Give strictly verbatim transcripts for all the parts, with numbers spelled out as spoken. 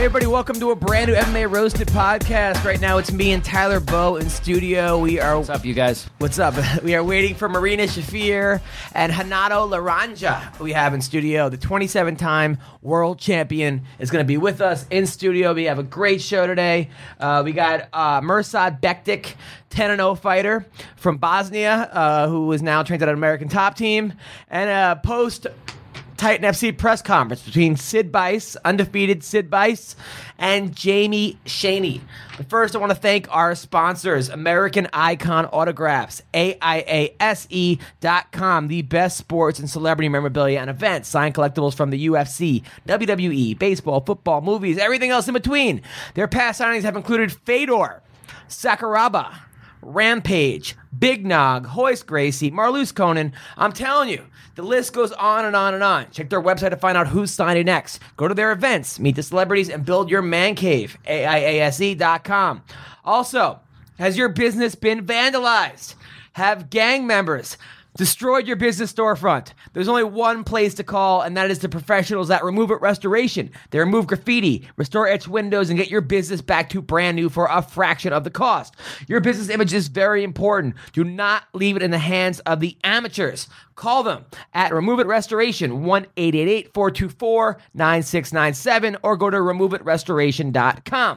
everybody. Welcome to a brand new M M A Roasted podcast. Right now, it's me and Tyler Bowe in studio. We are. What's up, you guys? What's up? We are waiting for Marina Shafir and Renato Laranja. We have in studio the twenty-seven time world champion is going to be with us in studio. We have a great show today. Uh, we got uh, Mirsad Bektic, ten and oh fighter from Bosnia, uh, who is now trained at an American Top Team, and a post. Titan F C press conference between Sid Bice, undefeated Sid Bice, and Jamie Shaney. But first, I want to thank our sponsors, American Icon Autographs, A I A S E dot com, the best sports and celebrity memorabilia and events, signed collectibles from the U F C, W W E, baseball, football, movies, everything else in between. Their past signings have included Fedor, Sakuraba, Rampage, Big Nog, Hoist Gracie, Marloes Conan. I'm telling you, the list goes on and on and on. Check their website to find out who's signing next. Go to their events, meet the celebrities, and build your man cave. A I A S E dot com. Also, has your business been vandalized? Have gang members destroyed your business storefront? There's only one place to call, and that is the professionals at Remove It Restoration. They remove graffiti, restore etched windows, and get your business back to brand new for a fraction of the cost. Your business image is very important. Do not leave it in the hands of the amateurs. Call them at Remove It Restoration, one eight eight eight, four two four, nine six nine seven, or go to remove it restoration dot com.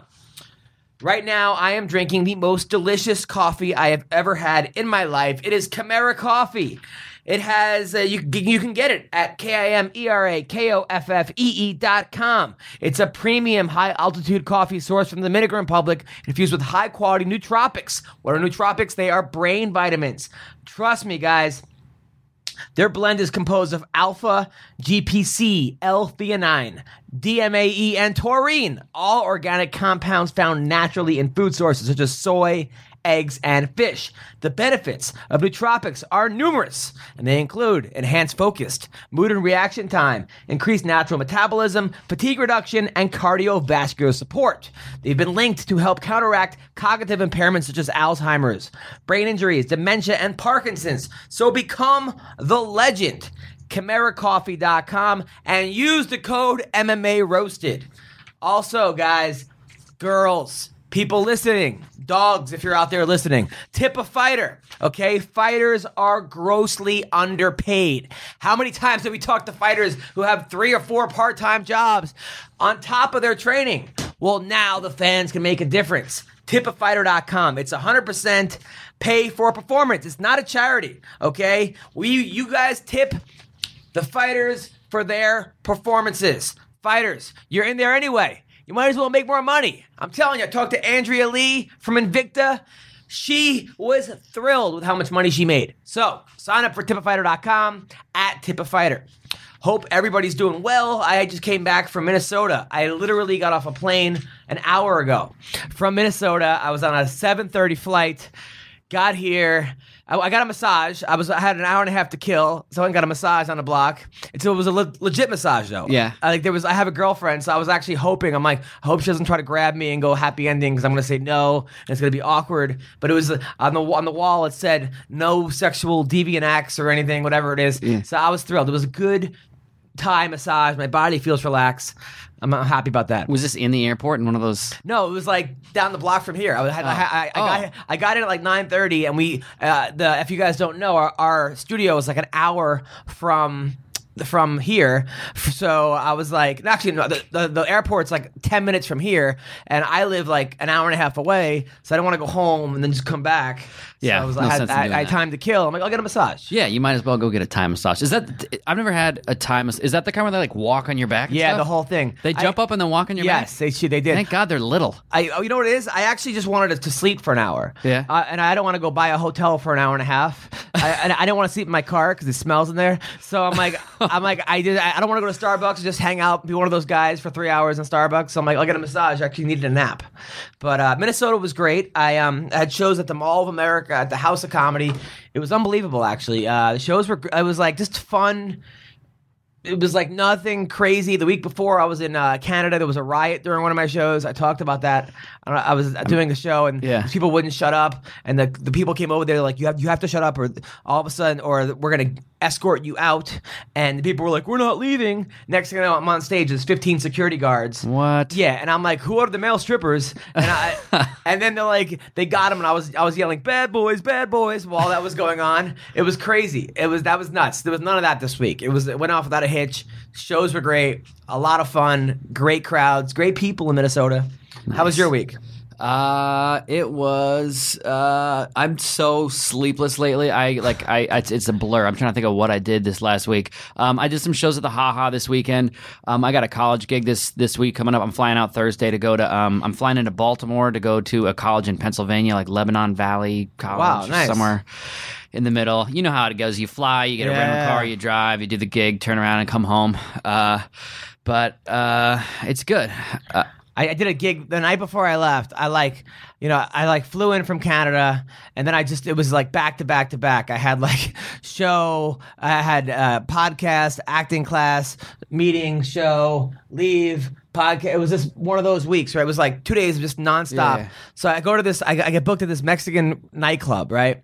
Right now, I am drinking the most delicious coffee I have ever had in my life. It is Chimera Coffee. It has, uh, you, you can get it at K I M E R A K O F F E E dot com. It's a premium high-altitude coffee sourced from the Dominican Republic, infused with high-quality nootropics. What are nootropics? They are brain vitamins. Trust me, guys. Their blend is composed of alpha, G P C, L-theanine, D M A E, and taurine, all organic compounds found naturally in food sources such as soy, eggs, and fish. The benefits of nootropics are numerous, and they include enhanced focus, mood and reaction time, increased natural metabolism, fatigue reduction, and cardiovascular support. They've been linked to help counteract cognitive impairments such as Alzheimer's, brain injuries, dementia, and Parkinson's. So become the legend. Chimera Coffee dot com and use the code M M A Roasted. Also, guys, girls, people listening, dogs, if you're out there listening, tip a fighter, okay? Fighters are grossly underpaid. How many times have we talked to fighters who have three or four part-time jobs on top of their training? Well, now the fans can make a difference. tip a fighter dot com. It's one hundred percent pay for performance. It's not a charity, okay? We, you guys tip the fighters for their performances. Fighters, you're in there anyway. You might as well make more money. I'm telling you, I talked to Andrea Lee from Invicta. She was thrilled with how much money she made. So, sign up for tip a fighter dot com at tip a fighter. Hope everybody's doing well. I just came back from Minnesota. I literally got off a plane an hour ago from Minnesota. I was on a seven thirty flight, got here. I, I got a massage. I was I had an hour and a half to kill, so I got a massage on the block. And so it was a le- legit massage, though. Yeah. I, like there was. I have a girlfriend, so I was actually hoping. I'm like, I hope she doesn't try to grab me and go happy ending because I'm gonna say no, and it's gonna be awkward. But it was uh, on the on the wall. It said no sexual deviant acts or anything, whatever it is. Yeah. So I was thrilled. It was a good Thai massage. My body feels relaxed. I'm happy about that. Was this in the airport in one of those? No, it was like down the block from here. I, had, Oh. I, I, I, Oh. got, I got in at like nine thirty, and we, uh, the if you guys don't know, our, our studio is like an hour from from here. So I was like, actually, no, the, the, the airport's like ten minutes from here, and I live like an hour and a half away, so I don't want to go home and then just come back. So Yeah, I was no like, I, sense in I, doing I had that. time to kill. I'm like, I'll get a massage. Yeah, you might as well go get a Thai massage. Is that? I've never had a Thai massage. Is that the kind where they like walk on your back? And Yeah, stuff? the whole thing. They jump I, up and then walk on your Yes, back. they should. They did. Thank God they're little. I, oh, you know what it is? I actually just wanted to sleep for an hour. Yeah. Uh, and I don't want to go buy a hotel for an hour and a half. I, and I didn't want to sleep in my car because it smells in there. So I'm like, I'm like, I did. I don't want to go to Starbucks and just hang out, be one of those guys for three hours in Starbucks. So I'm like, I'll get a massage. I actually needed a nap. But uh, Minnesota was great. I um I had shows at the Mall of America, at the House of Comedy. It was unbelievable, actually. Uh, the shows were. It was like just fun. it was like nothing crazy. The week before, I was in uh, Canada. There was a riot during one of my shows. I talked about that. I, I was doing a show, and Yeah. people wouldn't shut up. And the the people came over there like, you have you have to shut up, or all of a sudden, or we're gonna escort you out. And the people were like, we're not leaving. Next thing I know, I'm on stage. There's fifteen security guards. What? Yeah, and I'm like, who are the male strippers? And I, and then they're like, they got him, and I was I was yelling, bad boys, bad boys, while that was going on. It was crazy. It was that was nuts. There was none of that this week. It was it went off without a hitch. Shows were great, a lot of fun, great crowds, great people in Minnesota. Nice. How was your week? Uh, it was. Uh, I'm so sleepless lately. I like. I. It's, it's a blur. I'm trying to think of what I did this last week. Um, I did some shows at the Ha Ha this weekend. Um, I got a college gig this this week coming up. I'm flying out Thursday to go to. Um, I'm flying into Baltimore to go to a college in Pennsylvania, like Lebanon Valley College, Wow, or nice. somewhere in the middle. You know how it goes. You fly, you get a rental Yeah. car, you drive, you do the gig, turn around and come home. Uh, but uh, it's good. Uh, I, I did a gig the night before I left. I like, you know, I like flew in from Canada, and then I just it was like back to back to back. I had like show, I had uh, podcast, acting class, meeting, show, leave, podcast. It was just one of those weeks, right? It was like two days of just nonstop. Yeah. So I go to this, I, I get booked at this Mexican nightclub, right?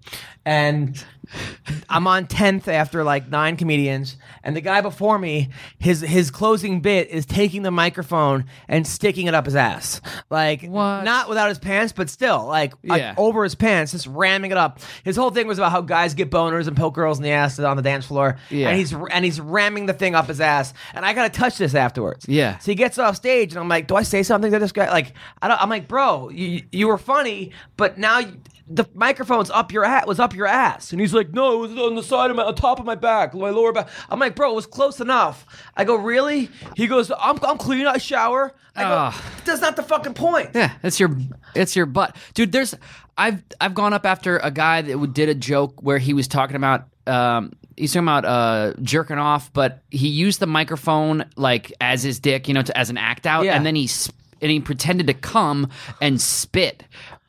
And I'm on tenth after like nine comedians, and the guy before me, his his closing bit is taking the microphone and sticking it up his ass, like What? not without his pants, but still like, like Yeah. over his pants, just ramming it up. His whole thing was about how guys get boners and poke girls in the ass on the dance floor, Yeah. and he's and he's ramming the thing up his ass, and I gotta touch this afterwards. Yeah. So he gets off stage, and I'm like, do I say something to this guy? Like, I don't, I'm like, bro, you you were funny, but now. You, the microphone's up your ass, was up your ass. And he's like, no, it was on the side of my, on top of my back, my lower back. I'm like, bro, it was close enough. I go, really? He goes, I'm, I'm clean, I shower. I go, Ugh. that's not the fucking point. Yeah, it's your it's your butt, dude. There's I've I've gone up after a guy that did a joke where he was talking about um he's talking about uh jerking off, but he used the microphone like as his dick, you know, to, as an act out, Yeah. and then he sp- and he pretended to come and spit,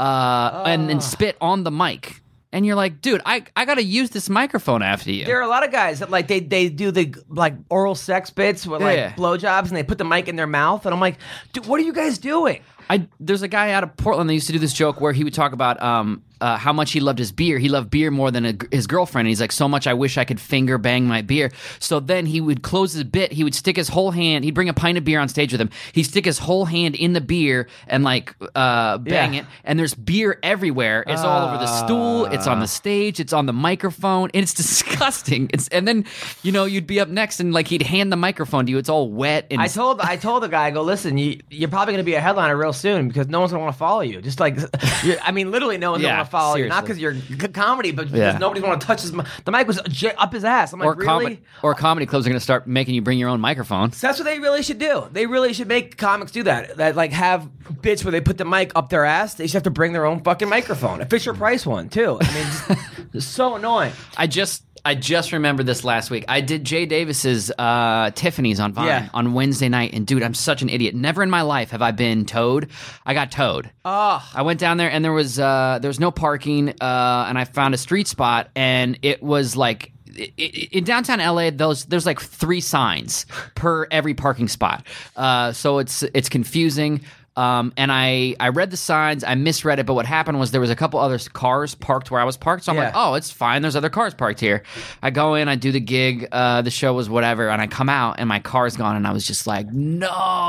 uh, and then spit on the mic. And you're like, dude, I I gotta use this microphone after you. There are a lot of guys that like they they do the like oral sex bits with like Yeah. blowjobs, and they put the mic in their mouth, and I'm like, dude, what are you guys doing? I there's a guy out of Portland that used to do this joke where he would talk about um uh, how much he loved his beer. He loved beer more than a, his girlfriend. And he's like, so much I wish I could finger bang my beer. So then he would close his bit. He would stick his whole hand. He'd bring a pint of beer on stage with him. He'd stick his whole hand in the beer and like uh, bang Yeah. it. And there's beer everywhere. It's all over the stool. It's on the stage. It's on the microphone. And it's disgusting. It's and then you know you'd be up next and like he'd hand the microphone to you. It's all wet. And I told I told the guy, I go, listen, you, you're probably going to be a headliner real soon because no one's going to want to follow you. Just like, you're, I mean, literally, no one's going to Yeah, want to follow you. Not seriously. because you're good comedy, but because Yeah. nobody's going to touch his. mi- The mic was j- up his ass. I'm like, or really? comedy or comedy clubs are going to start making you bring your own microphone. So that's what they really should do. They really should make comics do that. That like have bits where they put the mic up their ass. They should have to bring their own fucking microphone. A Fisher Price one too. I mean, just, it's so annoying. I just I just remembered this last week. I did Jay Davis's uh, Tiffany's on Vine Yeah. on Wednesday night, and dude, I'm such an idiot. Never in my life have I been towed. I got towed. Oh, I went down there and there was uh, there was no parking, uh, and I found a street spot, and it was like. i- i- In downtown L A, those there's like three signs per every parking spot, uh, so it's it's confusing. Um, and I, I read the signs, I misread it, but what happened was there was a couple other cars parked where I was parked, so I'm Yeah. like, oh, it's fine, there's other cars parked here. I go in, I do the gig, uh, the show was whatever, and I come out, and my car's gone, and I was just like, no,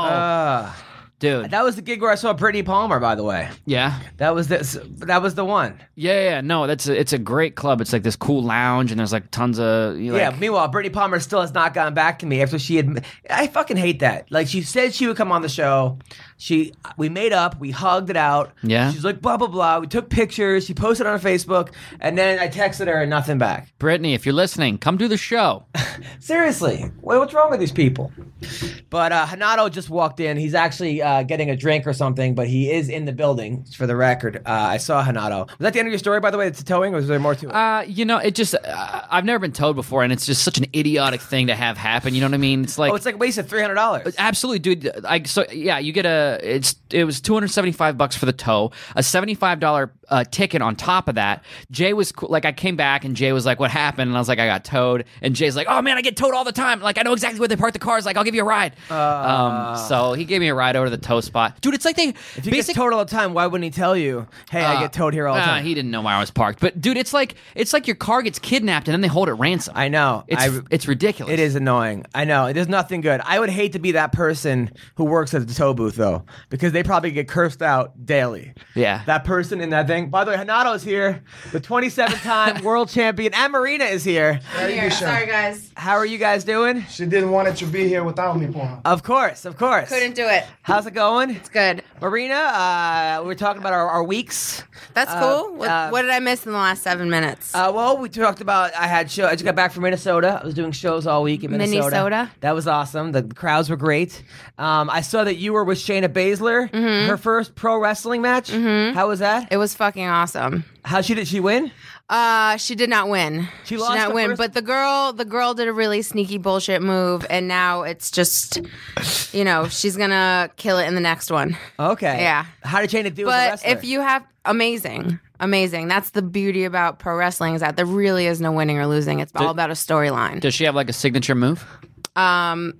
uh, dude. that was the gig where I saw Brittany Palmer. By the way, Yeah? that was this. That was the one. Yeah, yeah, no, that's a, it's a great club. It's like this cool lounge, and there's like tons of you Yeah. like, Meanwhile, Brittany Palmer still has not gotten back to me after she had. I fucking hate that. Like she said she would come on the show. She we made up. We hugged it out. Yeah. She's like blah blah blah. We took pictures. She posted on her Facebook, and then I texted her and nothing back. Brittany, if you're listening, come do the show. Seriously, what- what's wrong with these people? But uh, Hanato just walked in. He's actually uh, uh, getting a drink or something, but he is in the building. For the record, uh, I saw Hanato. Was that the end of your story, by the way? It's towing, or was there more to it? Uh, you know, it just, uh, I've never been towed before, and it's just such an idiotic thing to have happen. You know what I mean? It's like, oh, it's like wasted three hundred dollars. Absolutely, dude. I, so yeah, you get a, it's, it was two hundred seventy-five bucks for the tow, a seventy-five dollars uh, ticket on top of that. Jay was cool. Like, I came back and Jay was like, what happened? And I was like, I got towed. And Jay's like, oh man, I get towed all the time. Like, I know exactly where they park the cars. Like, I'll give you a ride. Uh, um, so he gave me a ride over to the tow spot. Dude, it's like they, if you get towed all the time, why wouldn't he tell you, hey, uh, I get towed here all the time? Uh, he didn't know where I was parked. But dude, it's like, it's like your car gets kidnapped and then they hold it ransom. I know. It's, I, it's ridiculous. It is annoying. I know. It is nothing good. I would hate to be that person who works at the tow booth, though, because they probably get cursed out daily. Yeah. That person in that thing. By the way, Hanato's here, the twenty-seventh time world champion, and Marina is here. Here. Sorry, guys. How are you guys doing? She didn't want it to be here without me, Paul. Of course, of course. Couldn't do it. How's it going? It's good. Marina, uh, we were talking about our, our weeks. That's Uh, cool. What, uh, what did I miss in the last seven minutes? Uh, well, we talked about. I had show. I just got back from Minnesota. I was doing shows all week in Minnesota. Minnesota? That was awesome. The crowds were great. Um, I saw that you were with Shayna Baszler, Mm-hmm. her first pro wrestling match. How was that? it was fucking awesome. How she did she win? Uh, she did not win. She lost did not the win, first- but the girl, the girl did a really sneaky bullshit move, and now it's just, you know, she's gonna kill it in the next one. Okay. Yeah. How did Shayna do as a But wrestler? if you have amazing, amazing. That's the beauty about pro wrestling is that there really is no winning or losing. It's all about a storyline. Does she have like a signature move? Um,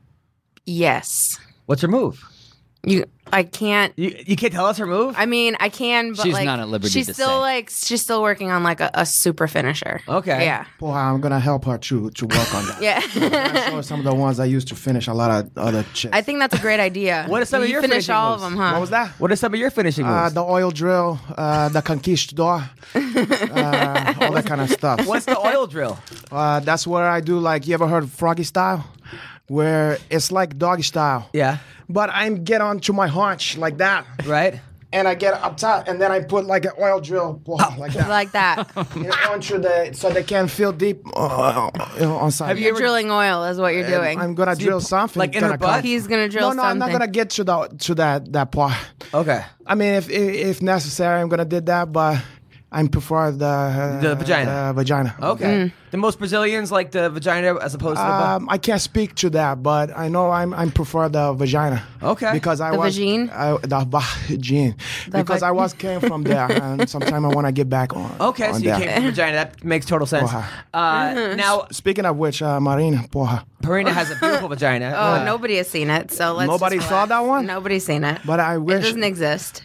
yes. What's her move? You, I can't. You you can't tell us her move. I mean, I can, but She's like, not at liberty she's to still say. like, she's still working on like a, a super finisher. Okay. Yeah. Paul, I'm gonna help her to to work on that. Yeah. I show her some of the ones I used to finish a lot of other chicks. I think that's a great idea. What are some you of your finish finishing all moves? of them, huh? What was that? What are some of your finishing Uh, moves? the oil drill, uh, the conquistador, uh, all that kind of stuff. What's the oil drill? Uh, that's where I do like. You ever heard of froggy style? Where it's like doggy style. Yeah. But I get onto my haunch like that, Right. and I get up top, and then I put like an oil drill Paul, like that. Like that. You know, onto the so they can feel deep uh, you know, on side. Have you You're ever- drilling oil is what you're doing. I'm gonna So you drill pu- something. like in her gonna butt? come. He's gonna drill No, no, something. I'm not gonna get to the to that that part. Okay. I mean, if if, if necessary, I'm gonna do that, but I prefer the uh, The vagina. The vagina. Okay. The most Brazilians like the vagina as opposed to the butt. Um, I can't speak to that, but I know I'm I'm prefer the vagina. Okay. Because I The was vagine? I, the vagine. Because va- I was came from there, and sometime I want to get back on. Okay, on so you there. came from vagina. That makes total sense. Porra. Uh, now, Speaking of which, uh, Marina, porra. Marina has a beautiful vagina. Oh, Uh, nobody has seen it, so let's. Nobody just saw relax. that one? Nobody's seen it. But I It wish doesn't exist.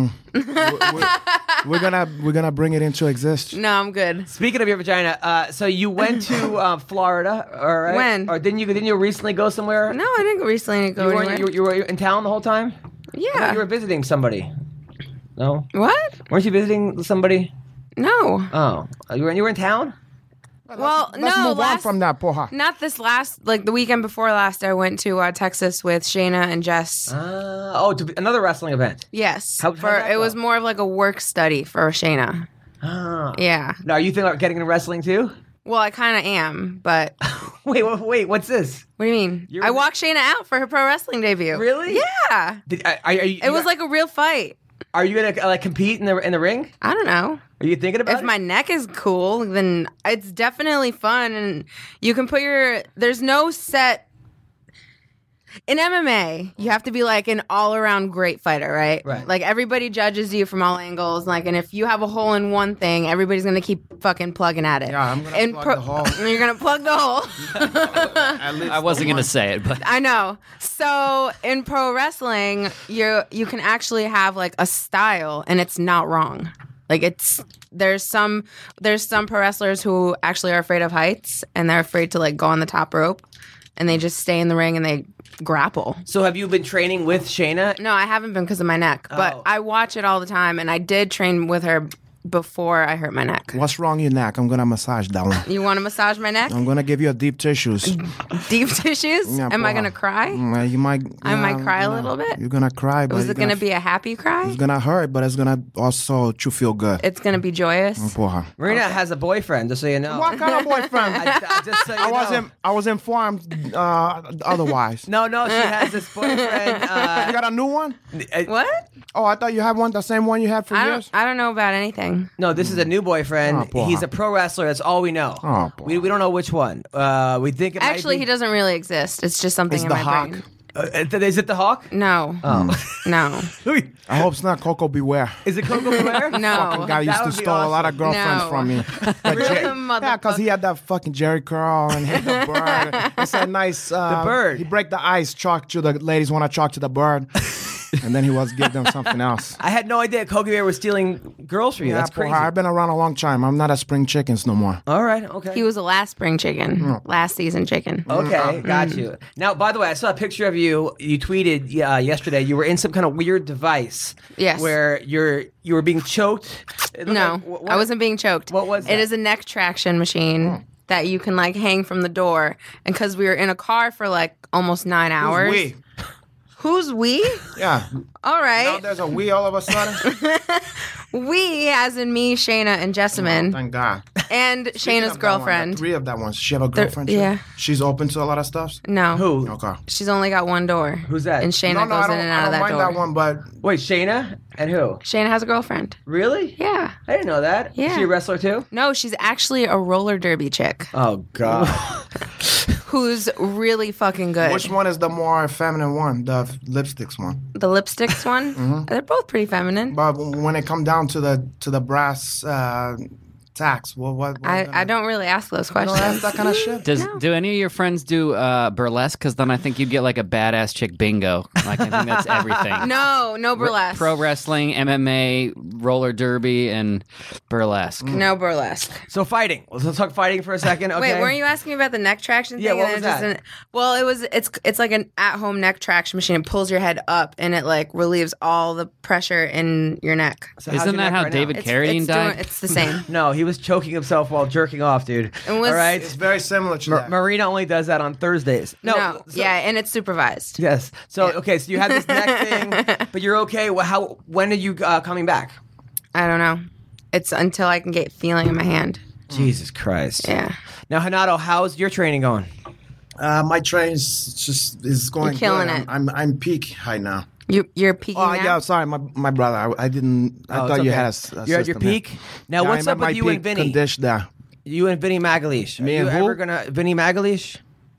we're gonna we're gonna bring it into existence. No, I'm good. Speaking of your vagina, uh, so you went to uh, Florida, all right? When? Or didn't you? Didn't you recently go somewhere? No, I didn't recently go You, weren't, anywhere. you, you were in town the whole time. I thought yeah. you were visiting somebody. No, What? weren't you visiting somebody? No. Oh, you were you were in town. Well, Let's no. move last, on from that, porra. Not this last, like the weekend before last. I went to uh, Texas with Shayna and Jess. Uh, oh, to another wrestling event. yes. How- how'd for that it was go? more of like a work study for Shayna. Ah. Yeah. Now, are you thinking about getting into wrestling too? Well, I kind of am, but Wait, wait, wait. What's this? what do you mean? You're- I walked Shayna out for her pro wrestling debut. Really? Yeah. Did, are, are you, It was like a real fight. Are you gonna like compete in the in the ring? I don't know. Are you thinking about If it? my neck is cool, then it's definitely fun, and you can put your. There's no set. In M M A, you have to be like an all-around great fighter, right? Right. Like everybody judges you from all angles, like, and if you have a hole in one thing, everybody's gonna keep fucking plugging at it. Yeah, I'm gonna And plug the hole. You're gonna plug the hole. I wasn't going to say it, but I know. So in pro wrestling, you you can actually have like a style, and it's not wrong. Like it's there's some there's some pro wrestlers who actually are afraid of heights, and they're afraid to like go on the top rope, and they just stay in the ring and they grapple. So have you been training with Shayna? No, I haven't been because of my neck, but Oh. I watch it all the time, and I did train with her before I hurt my neck. What's wrong with your neck? I'm gonna massage that one. You want to massage my neck? I'm gonna give you a deep tissues. Deep tissues? Yeah, Am I porra. gonna cry? Mm, You might. I might yeah, cry a you know, little bit? You're gonna cry, but Was you're it gonna f- be a happy cry? It's gonna hurt, but it's gonna also make you feel good. It's gonna be joyous. Porra. Marina has a boyfriend, just so you know. What kind of boyfriend? I, I just so you I know. wasn't. I was informed uh, otherwise. No, no, she has this boyfriend. You Uh, got a new one? What? Oh, I thought you had one, the same one you had for I years. don't. I don't know about anything. no, this is a new boyfriend. Oh, boy. He's a pro wrestler. That's all we know. Oh, boy. we, we don't know which one. Uh, we think it might Actually, be- he doesn't really exist. It's just something It's in the my Hawk. brain. Uh, is it the Hawk? No. Hmm. No. I hope it's not Coco Beware. Is it Coco Blair? No. Fucking guy used That to would be steal a lot of awesome. girlfriends No. from me. But Really? Jer- yeah, because Motherfucker. he had that fucking Jerry curl and hit the bird. It's a nice. Uh, The bird. He break the ice, chalk to the ladies want to chalk to the bird, and then he was give them something else. I had no idea Coco Bear was stealing girls for you. Yeah, That's crazy. porra, I've been around a long time. I'm not a spring chickens no more. All right, okay. He was a last spring chicken. Last season chicken. Okay, got you. Now, by the way, I saw a picture of you. You tweeted uh, yesterday. You were in some kind of weird device. Yes. Where you're you were being choked. It looked No, like- what- I wasn't being choked. What was It that? is a neck traction machine that you can like hang from the door. And because we were in a car for like almost nine hours. We. Who's we? Yeah. All Now right. there's a we all of a sudden. We, as in me, Shayna, and Jessamine, Thank God. and Speaking Shayna's of that one, girlfriend. the three of that one. She have a girlfriend. too? yeah. She's open to a lot of stuff. No. Who? Okay. She's only got one door. Who's that? And Shayna no, no, goes I don't, in and I out don't of that mind door. that one, but Wait, Shayna and who? Shayna has a girlfriend. Really? Yeah. I didn't know that. Yeah. Is she a wrestler too? No, she's actually a roller derby chick Oh God. who's really fucking good. which one is the more feminine one? The f- lipsticks one. The lipsticks one? Mm-hmm. They're both pretty feminine. But when it come down to the to the brass uh, tacks, what what? what I, I don't really ask those questions. That's that kind of shit. Does do any of your friends do uh, burlesque? Because then I think you'd get like a badass chick bingo. Like I think that's everything. No, no burlesque. Pro wrestling, M M A, roller derby, and burlesque. No burlesque. So fighting. Let's talk fighting for a second. Okay. Wait, weren't you asking me about the neck traction thing? Yeah, what And was then it just that? didn't- well, it was. It's it's like an at-home neck traction machine. It pulls your head up and it like relieves all the pressure in your neck. So how's Isn't your that neck how right now? David It's, Carradine it's, died? doing, it's the same. No, he was choking himself while jerking off, dude. It was- All right. It's very similar to Mar- that. Marina only does that on Thursdays. No. No, so- yeah, and it's supervised. Yes. So okay, so you had this neck thing, but you're okay. Well, how? When are you uh, coming back? I don't know. It's until I can get feeling in my hand. Jesus Christ. Yeah. Now, Hanato, how's your training going? Uh, my train is just is going. You're killing good. it. I'm, I'm I'm peak right now. You you're peaking Oh now? yeah, sorry, my my brother. I, I didn't. I Oh, thought it's you okay. had a, s- a You're at your system here. peak. Now, Yeah, what's I'm up at my with you peak and Vinny? condition there. You and Vinny Magalish. Me are and you who? ever gonna Vinny Magalish?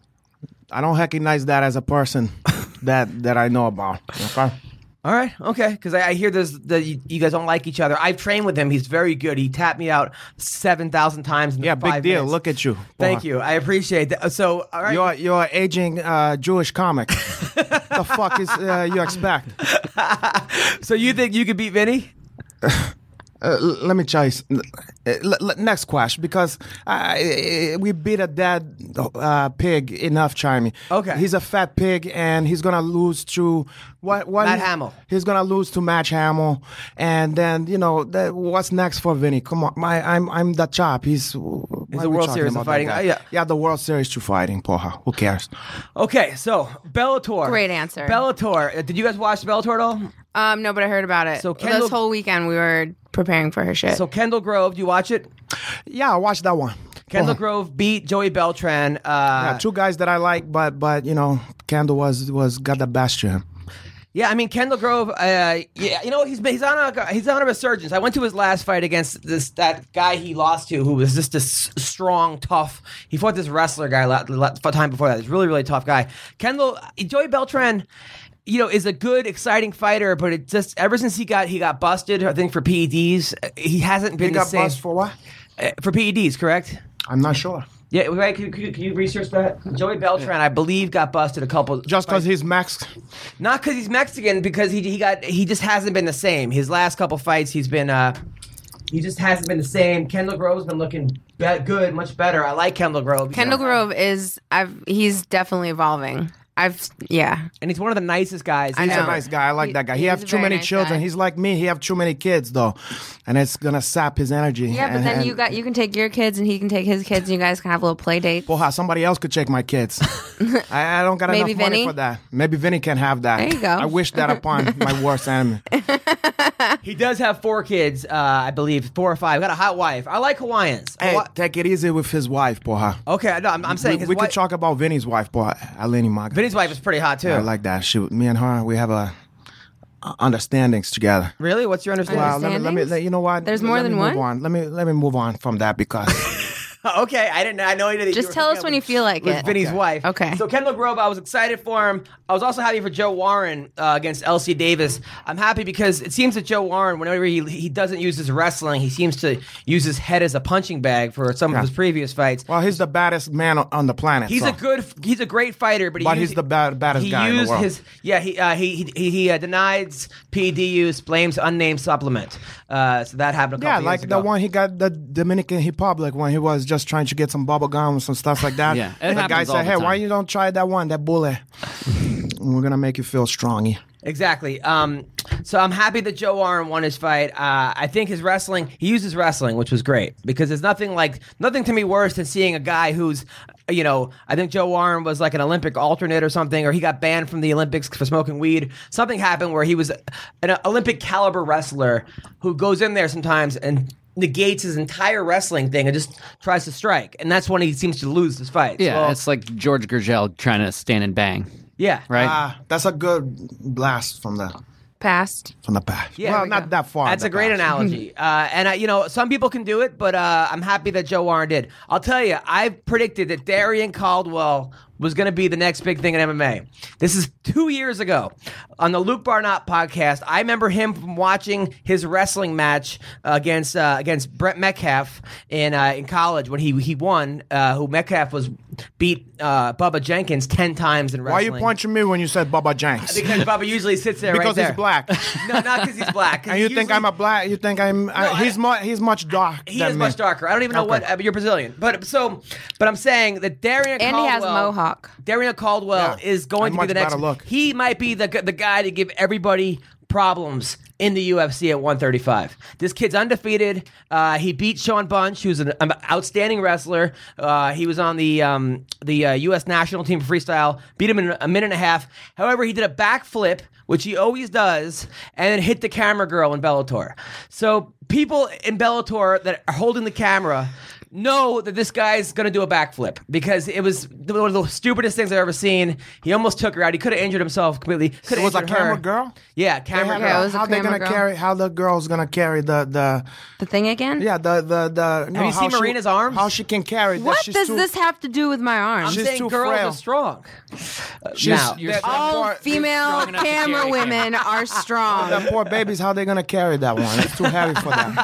I don't recognize that as a person that that I know about. Okay. All right, okay. Because I, I hear there's the you, you guys don't like each other. I've trained with him. He's very good. He tapped me out seven thousand times. In Yeah, five big deal. minutes. Look at you. Thank Boy. you. I appreciate that. So, all right. You're you're an aging uh, Jewish comic. The fuck is uh, you expect? so you think you could beat Vinny? Uh, l- let me tell you. s- uh, l- l- next question, because uh, we beat a dead uh, pig enough, Chimey. Okay. He's a fat pig, and he's gonna lose to what? What? Matt Hamill. He's gonna lose to Match Hamill, and then you know the, what's next for Vinny? Come on, my I'm I'm the chop. He's He's why the are we World talking Series of about that fighting. guy? Oh, yeah. yeah, the World Series to fighting. Porra, who cares? Okay, so Bellator. Great answer. Bellator. Uh, Did you guys watch Bellator at all? Um, no, but I heard about it. So Kendall- this whole weekend we were preparing for her shit. So Kendall Grove, do you watch it? Yeah, I watched that one. Kendall Porra. Grove beat Joey Beltran. Uh, Yeah, two guys that I like, but but you know, Kendall was was got the best to him. Yeah, I mean Kendall Grove. Uh, yeah, you know he's been, he's on a he's on a resurgence. I went to his last fight against this that guy he lost to, who was just this strong, tough. He fought this wrestler guy la, la, time before that. He's a really, really tough guy. Kendall Joey Beltran, you know, is a good, exciting fighter, but it just ever since he got he got busted, I think for P E Ds, he hasn't been He the got same bust for what? Uh, for P E Ds. Correct? I'm not sure. Yeah, right. Can, can, can you research that? Joey Beltran, I believe, got busted a couple. Just because he's Mex. Not because he's Mexican, because he he got he just hasn't been the same. His last couple fights, he's been uh, he just hasn't been the same. Kendall Grove's been looking be- good, much better. I like Kendall Grove. Kendall Grove is I've he's definitely evolving. I've yeah. and he's one of the nicest guys. I He's He's know. a nice guy. I like He- that guy. He, he's have a too very many nice children. guy. He's like me. He have too many kids though, and it's gonna sap his energy. Yeah, but and, then and, you got you can take your kids and he can take his kids and you guys can have little play dates. Porra, somebody else could take my kids. I, I don't got Maybe enough money Vinny? for that. Maybe Vinny can have that. There you go. I wish that upon my worst enemy. He does have four kids, uh, I believe, four or five. Got a hot wife. I like Hawaiians. Hey, Hawa- take it easy with his wife, porra. okay, no, I'm, I'm saying We, his we wife, could talk about Vinny's wife, porra. Aleni Maga. Vinny's wife is pretty hot too. I like that. Shoot, me and her, we have a uh, understandings together. Really? What's your understanding? Well, let me, let me, Understandings? let, you know what? There's Let more me than move one? On. Let me let me move on from that because Okay, I didn't. I know you didn't. Just you were tell us hooking when up you with- feel like with it. Vinny's Okay. wife. Okay. So Kendall Grove, I was excited for him. I was also happy for Joe Warren uh, against L C Davis. I'm happy because it seems that Joe Warren, whenever he he doesn't use his wrestling, he seems to use his head as a punching bag for some Yeah. of his previous fights. well, he's the baddest man on, on the planet. He's so. a good, he's a great fighter, but he But used, he's the bad- baddest he guy in the used world. his yeah he uh, he he, he uh, denies P E D use, blames unnamed supplement. Uh, so that happened a Yeah, couple like years the ago. one he got the Dominican Republic when he was just trying to get some bubble gums and stuff like that. Yeah, it the guy happens all said, the "Hey, time. why you don't try that one, that bullet? We're gonna make you feel strong." Exactly. Um, so I'm happy that Joe Warren won his fight. Uh, I think his wrestling, he used his wrestling, which was great because there's nothing like nothing to me worse than seeing a guy who's, you know, I think Joe Warren was like an Olympic alternate or something, or he got banned from the Olympics for smoking weed. Something happened where he was an Olympic caliber wrestler who goes in there sometimes and negates his entire wrestling thing and just tries to strike, and that's when he seems to lose his fight. Yeah, So, it's like George Gurgel trying to stand and bang, yeah, right? Ah, that's a good blast from the Past. from the past. Yeah, well, we not go. that far. That's the a great past. analogy. uh, and, I, you know, some people can do it, but uh, I'm happy that Joe Warren did. I'll tell you, I predicted that Darian Caldwell was going to be the next big thing in M M A. This is two years ago on the Luke Barnott podcast. I remember him from watching his wrestling match uh, against uh, against Brett Metcalf in uh, in college when he he won. Uh, who Metcalf was beat uh, Bubba Jenkins ten times in Why are wrestling. you punching me when you said Bubba Jenks? Because Bubba usually sits there Because right there. he's black. No, not because he's black. 'cause And you he think usually- I'm a black? You think I'm? I, I- he's much. He's much dark. He than is me. much darker. I don't even know Okay. what. Uh, you're Brazilian, but so, but I'm saying that Darian And he Caldwell, has mohawk. Darian Caldwell Yeah. is going And to be the much next. better look. He might be the the guy to give everybody problems in the U F C at one thirty-five. This kid's undefeated. Uh, he beat Sean Bunch, who's an, an outstanding wrestler. Uh, he was on the um, the uh, U S national team for freestyle. Beat him in a minute and a half. However, he did a backflip, which he always does, and then hit the camera girl in Bellator. So people in Bellator that are holding the camera know that this guy's going to do a backflip because it was one of the stupidest things I've ever seen. He almost took her out. He could have injured himself completely. Could It was a camera girl. Yeah, They camera had girl. Yeah, it a- was a how they camera gonna girl. carry? How the girl's gonna carry the the? The thing again? Yeah, the the the. No, you how seen she- Marina's arms? How she can carry? that What she's does too- this have to do with my arm? I'm she's saying too girls frail. are strong. Uh, She's- now, You're that- that All poor- female strong enough to camera carry women are strong. The poor babies, how they gonna carry that one? It's too heavy for them.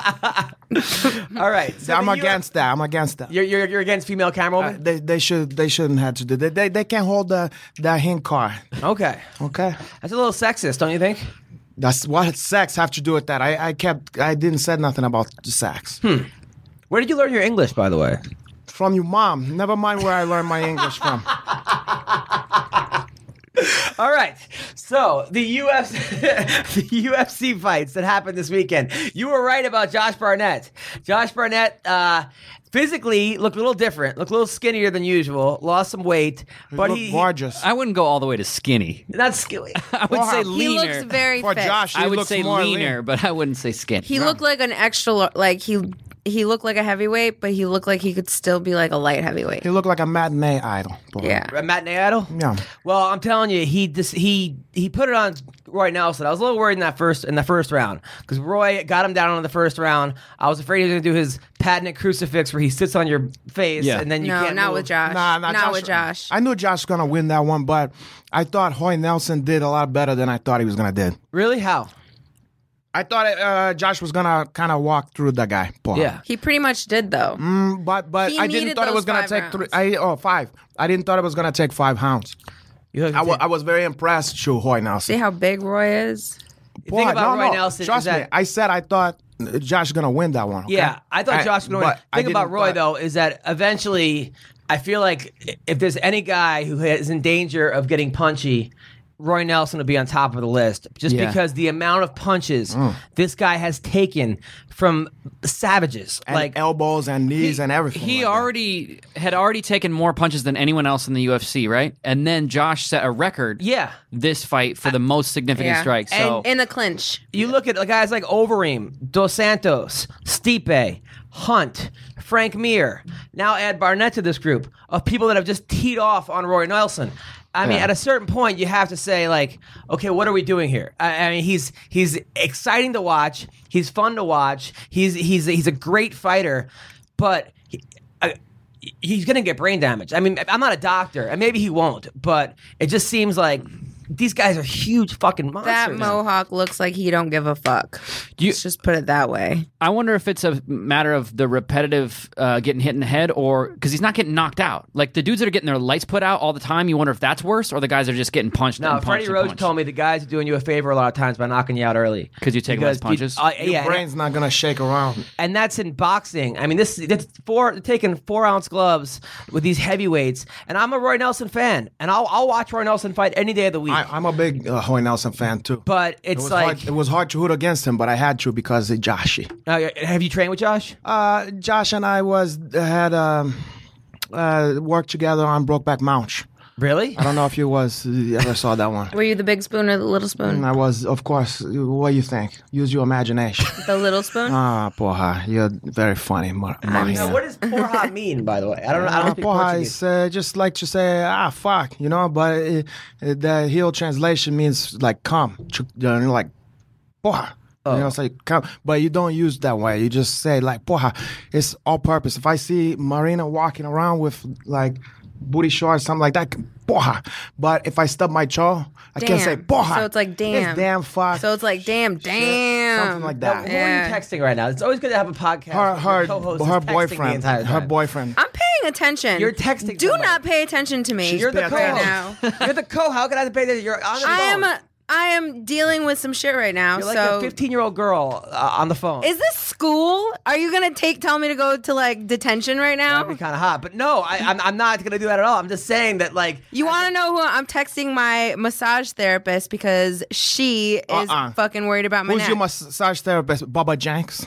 all right. So I'm the U F against that. I'm against that. You're, you're, you're against female camera Uh, women? they they should they shouldn't have to do. They they, they can't hold the the hand car. Okay. Okay, That's a little sexist, don't you think? that's what sex have to do with that. I I kept I didn't said nothing about the sex. Where did you learn your English, by the way? From your mom. Never mind where I learned my English from. All right. So the U F C, the U F C fights that happened this weekend. You were right about Josh Barnett. Josh Barnett uh, physically looked a little different, looked a little skinnier than usual, lost some weight, but Look he, he gorgeous. I wouldn't go all the way to skinny. not skinny. I would Wow. say He he leaner. looks very For fit. Josh, he I would looks say more leaner, lean. but I wouldn't say skinny. He looked like an extra, lar- like he he looked like a heavyweight, but he looked like he could still be like a light heavyweight. He looked like a matinee idol. boy. Yeah. A matinee idol? Yeah. Well, I'm telling you, he dis- he he put it on Roy Nelson. I was a little worried in that first in the first round because Roy got him down in the first round. I was afraid he was going to do his patented crucifix where he sits on your face Yeah. and then you No, can't not move. with Josh. Nah, nah, not Josh, with Josh. I knew Josh was gonna win that one, but I thought Hoy Nelson did a lot better than I thought he was gonna do. Really? How? I thought uh, Josh was gonna kind of walk through the guy. Boy. Yeah. He pretty much did though. Mm, but but He I didn't needed thought it those was gonna five take rounds. three. I oh five. I didn't thought it was gonna take five rounds. You I, wa- I was very impressed with Hoy Nelson. See how big Roy is? The thing Boy, about no, Roy no, Nelson trust is me. that I said I thought Josh was gonna win that one. okay? yeah, I thought Josh was going to but win. I The thing about didn't Roy thought- though is that eventually I feel like if there's any guy who is in danger of getting punchy, Roy Nelson would be on top of the list, just Yeah. because the amount of punches this guy has taken from savages, And like elbows and knees and everything. He like that. already had already taken more punches than anyone else in the U F C, right? And then Josh set a record. yeah. This fight for the most significant Yeah. strikes. So in the clinch. You look at guys like Overeem, Dos Santos, Stipe, Hunt, Frank Mir. Now add Barnett to this group of people that have just teed off on Roy Nelson. I mean, Yeah. at a certain point, you have to say, like, okay, what are we doing here? I, I mean, he's he's exciting to watch. He's fun to watch. He's he's he's a great fighter, but he, I, he's going to get brain damage. I mean, I'm not a doctor, and maybe he won't, but it just seems like these guys are huge fucking monsters. That mohawk looks like he don't give a fuck. You- Let's just put it that way. I wonder if it's a matter of the repetitive uh, getting hit in the head, or because he's not getting knocked out. Like the dudes that are getting their lights put out all the time, you wonder if that's worse, or the guys that are just getting punched. No, and punched Freddie and Roach punched. told me the guys are doing you a favor a lot of times by knocking you out early. 'Cause you take less Because you- punches? uh, Your yeah, and- brain's not gonna shake around. and that's in boxing. I mean, this it's four taking four ounce gloves with these heavyweights, and I'm a Roy Nelson fan, and I'll I'll watch Roy Nelson fight any day of the week. I, I'm a big uh, Roy Nelson fan too. but it it's was like, hard, it was hard to root against him, but I had to because of Joshy. uh, have you trained with Josh? Uh, Josh and I was had um, uh, worked together on Brokeback Mountain. Really? I don't know if you was you ever saw that one. Were you the big spoon or the little spoon? I was, of course. What do you think? Use your imagination. The little spoon? Ah, porra, you're very funny, Mar- Marina. Now, what does porra mean, by the way? I don't know. I Uh, don't speak porra Portuguese. is uh, just like to say, ah, fuck, you know, but it, it, the heel translation means like come, ch- you know, like porra. You know, it's like come, but you don't use that way. You just say like porra. It's all purpose. If I see Marina walking around with like booty shorts, something like that, porra. But if I stub my jaw, I can't say Damn. porra. So it's like damn. It's damn fuck. So it's like, damn, damn. Something like Now, that. who Yeah. are you texting right now? It's always good to have a podcast. her, with her, your co-host her is texting the boyfriend, entire her time. boyfriend. I'm paying attention. You're texting Do somebody. not pay attention to me. You're the pay co-host. attention. now. You're the co. How can I pay attention? You're on the I phone. am I am dealing with some shit right now. You're like so a fifteen-year-old girl uh, on the phone. is this school? Are you gonna take tell me to go to like detention right now? That'd be kind of hot, but no, I, I'm, I'm not gonna do that at all. I'm just saying that, like, You want to know who I'm texting? My massage therapist because she is Uh-uh. fucking worried about my Who's neck. your massage therapist? Bubba Jenks.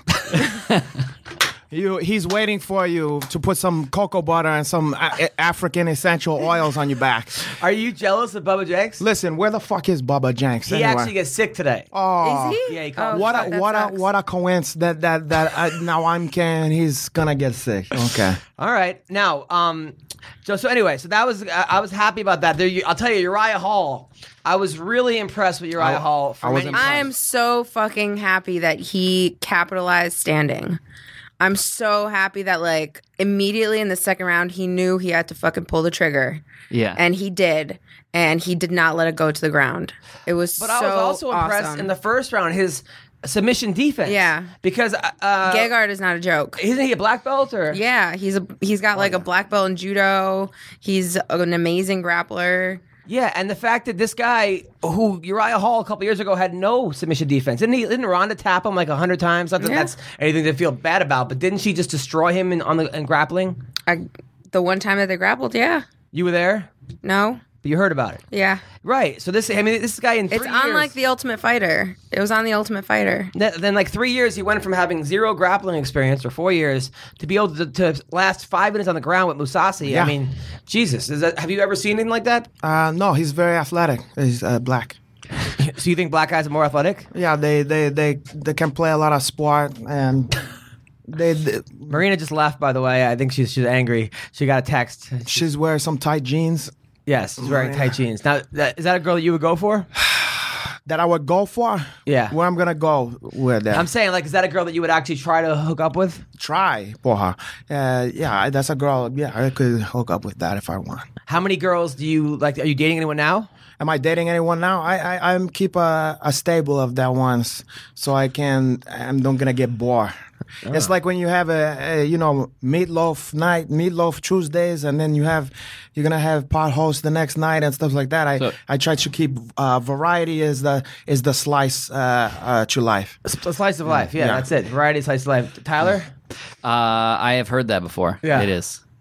You, he's waiting for you to put some cocoa butter and some a- African essential oils on your back. are you jealous of Bubba Jenks? Listen, where the fuck is Bubba Jenks? He anyway? actually gets sick today. Oh, Is he? Yeah, he called. Oh, what fuck, a that what a sucks. what a coincidence that that that I, now I'm can he's gonna get sick. Okay. All right, now, um, so so anyway, so that was I, I was happy about that. There, you, I'll tell you, Uriah Hall. I was really impressed with Uriah I- Hall. For I was many impressed. I am so fucking happy that he capitalized standing. I'm so happy that like immediately in the second round he knew he had to fucking pull the trigger. Yeah. And he did. And he did not let it go to the ground. It was But so I was also impressed awesome. in the first round his submission defense. Yeah. because uh, uh, Gegard is not a joke. isn't he a black belt or? Yeah, he's a he's got like a black belt in judo. He's an amazing grappler. Yeah, and the fact that this guy, who Uriah Hall a couple years ago had no submission defense, didn't he? Didn't Ronda tap him like a hundred times? Not that Yeah. that's anything to feel bad about, but didn't she just destroy him in on the in grappling? I, the one time that they grappled, yeah. You were there, No? but you heard about it, Yeah. right? So this, I mean, this guy in three It's years, on like The Ultimate Fighter. It was on The Ultimate Fighter. Th- then like three years, he went from having zero grappling experience for four years to be able to, to last five minutes on the ground with Musasi. Yeah. I mean, Jesus, is that, have you ever seen anything like that? Uh, no, he's very athletic. He's uh, black. So you think black guys are more athletic? Yeah, they they they they can play a lot of sport and they, they Marina just left, by the way. I think she's she's angry. She got a text. she's wearing some tight jeans Yes, she's wearing tight jeans. Now, that, is that a girl that you would go for? that I would go for. Yeah. Where I'm gonna go with that. I'm saying, like, is that a girl that you would actually try to hook up with? Try for her. Uh, yeah, that's a girl. Yeah, I could hook up with that if I want. How many girls do you like? Are you dating anyone now? Am I dating anyone now? I I I'm keep a, a stable of that ones so I can I'm not gonna get bored. It's like when you have a, a you know meatloaf night, meatloaf Tuesdays, and then you have you're gonna have pot host the next night and stuff like that. I So- I try to keep uh, variety is the is the slice uh, uh, to life. A sp- a slice of life. Yeah, Yeah. that's it. Variety, slice of life. Tyler? Uh, I have heard that before. Yeah. It is.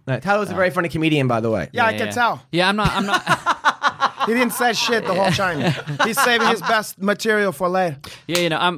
Uh, Tyler's a very funny comedian, by the way. Yeah, I Yeah, can yeah. tell. Yeah, I'm not. I'm not. He didn't say shit the whole time. He's saving his best material for later. Yeah, you know, I'm.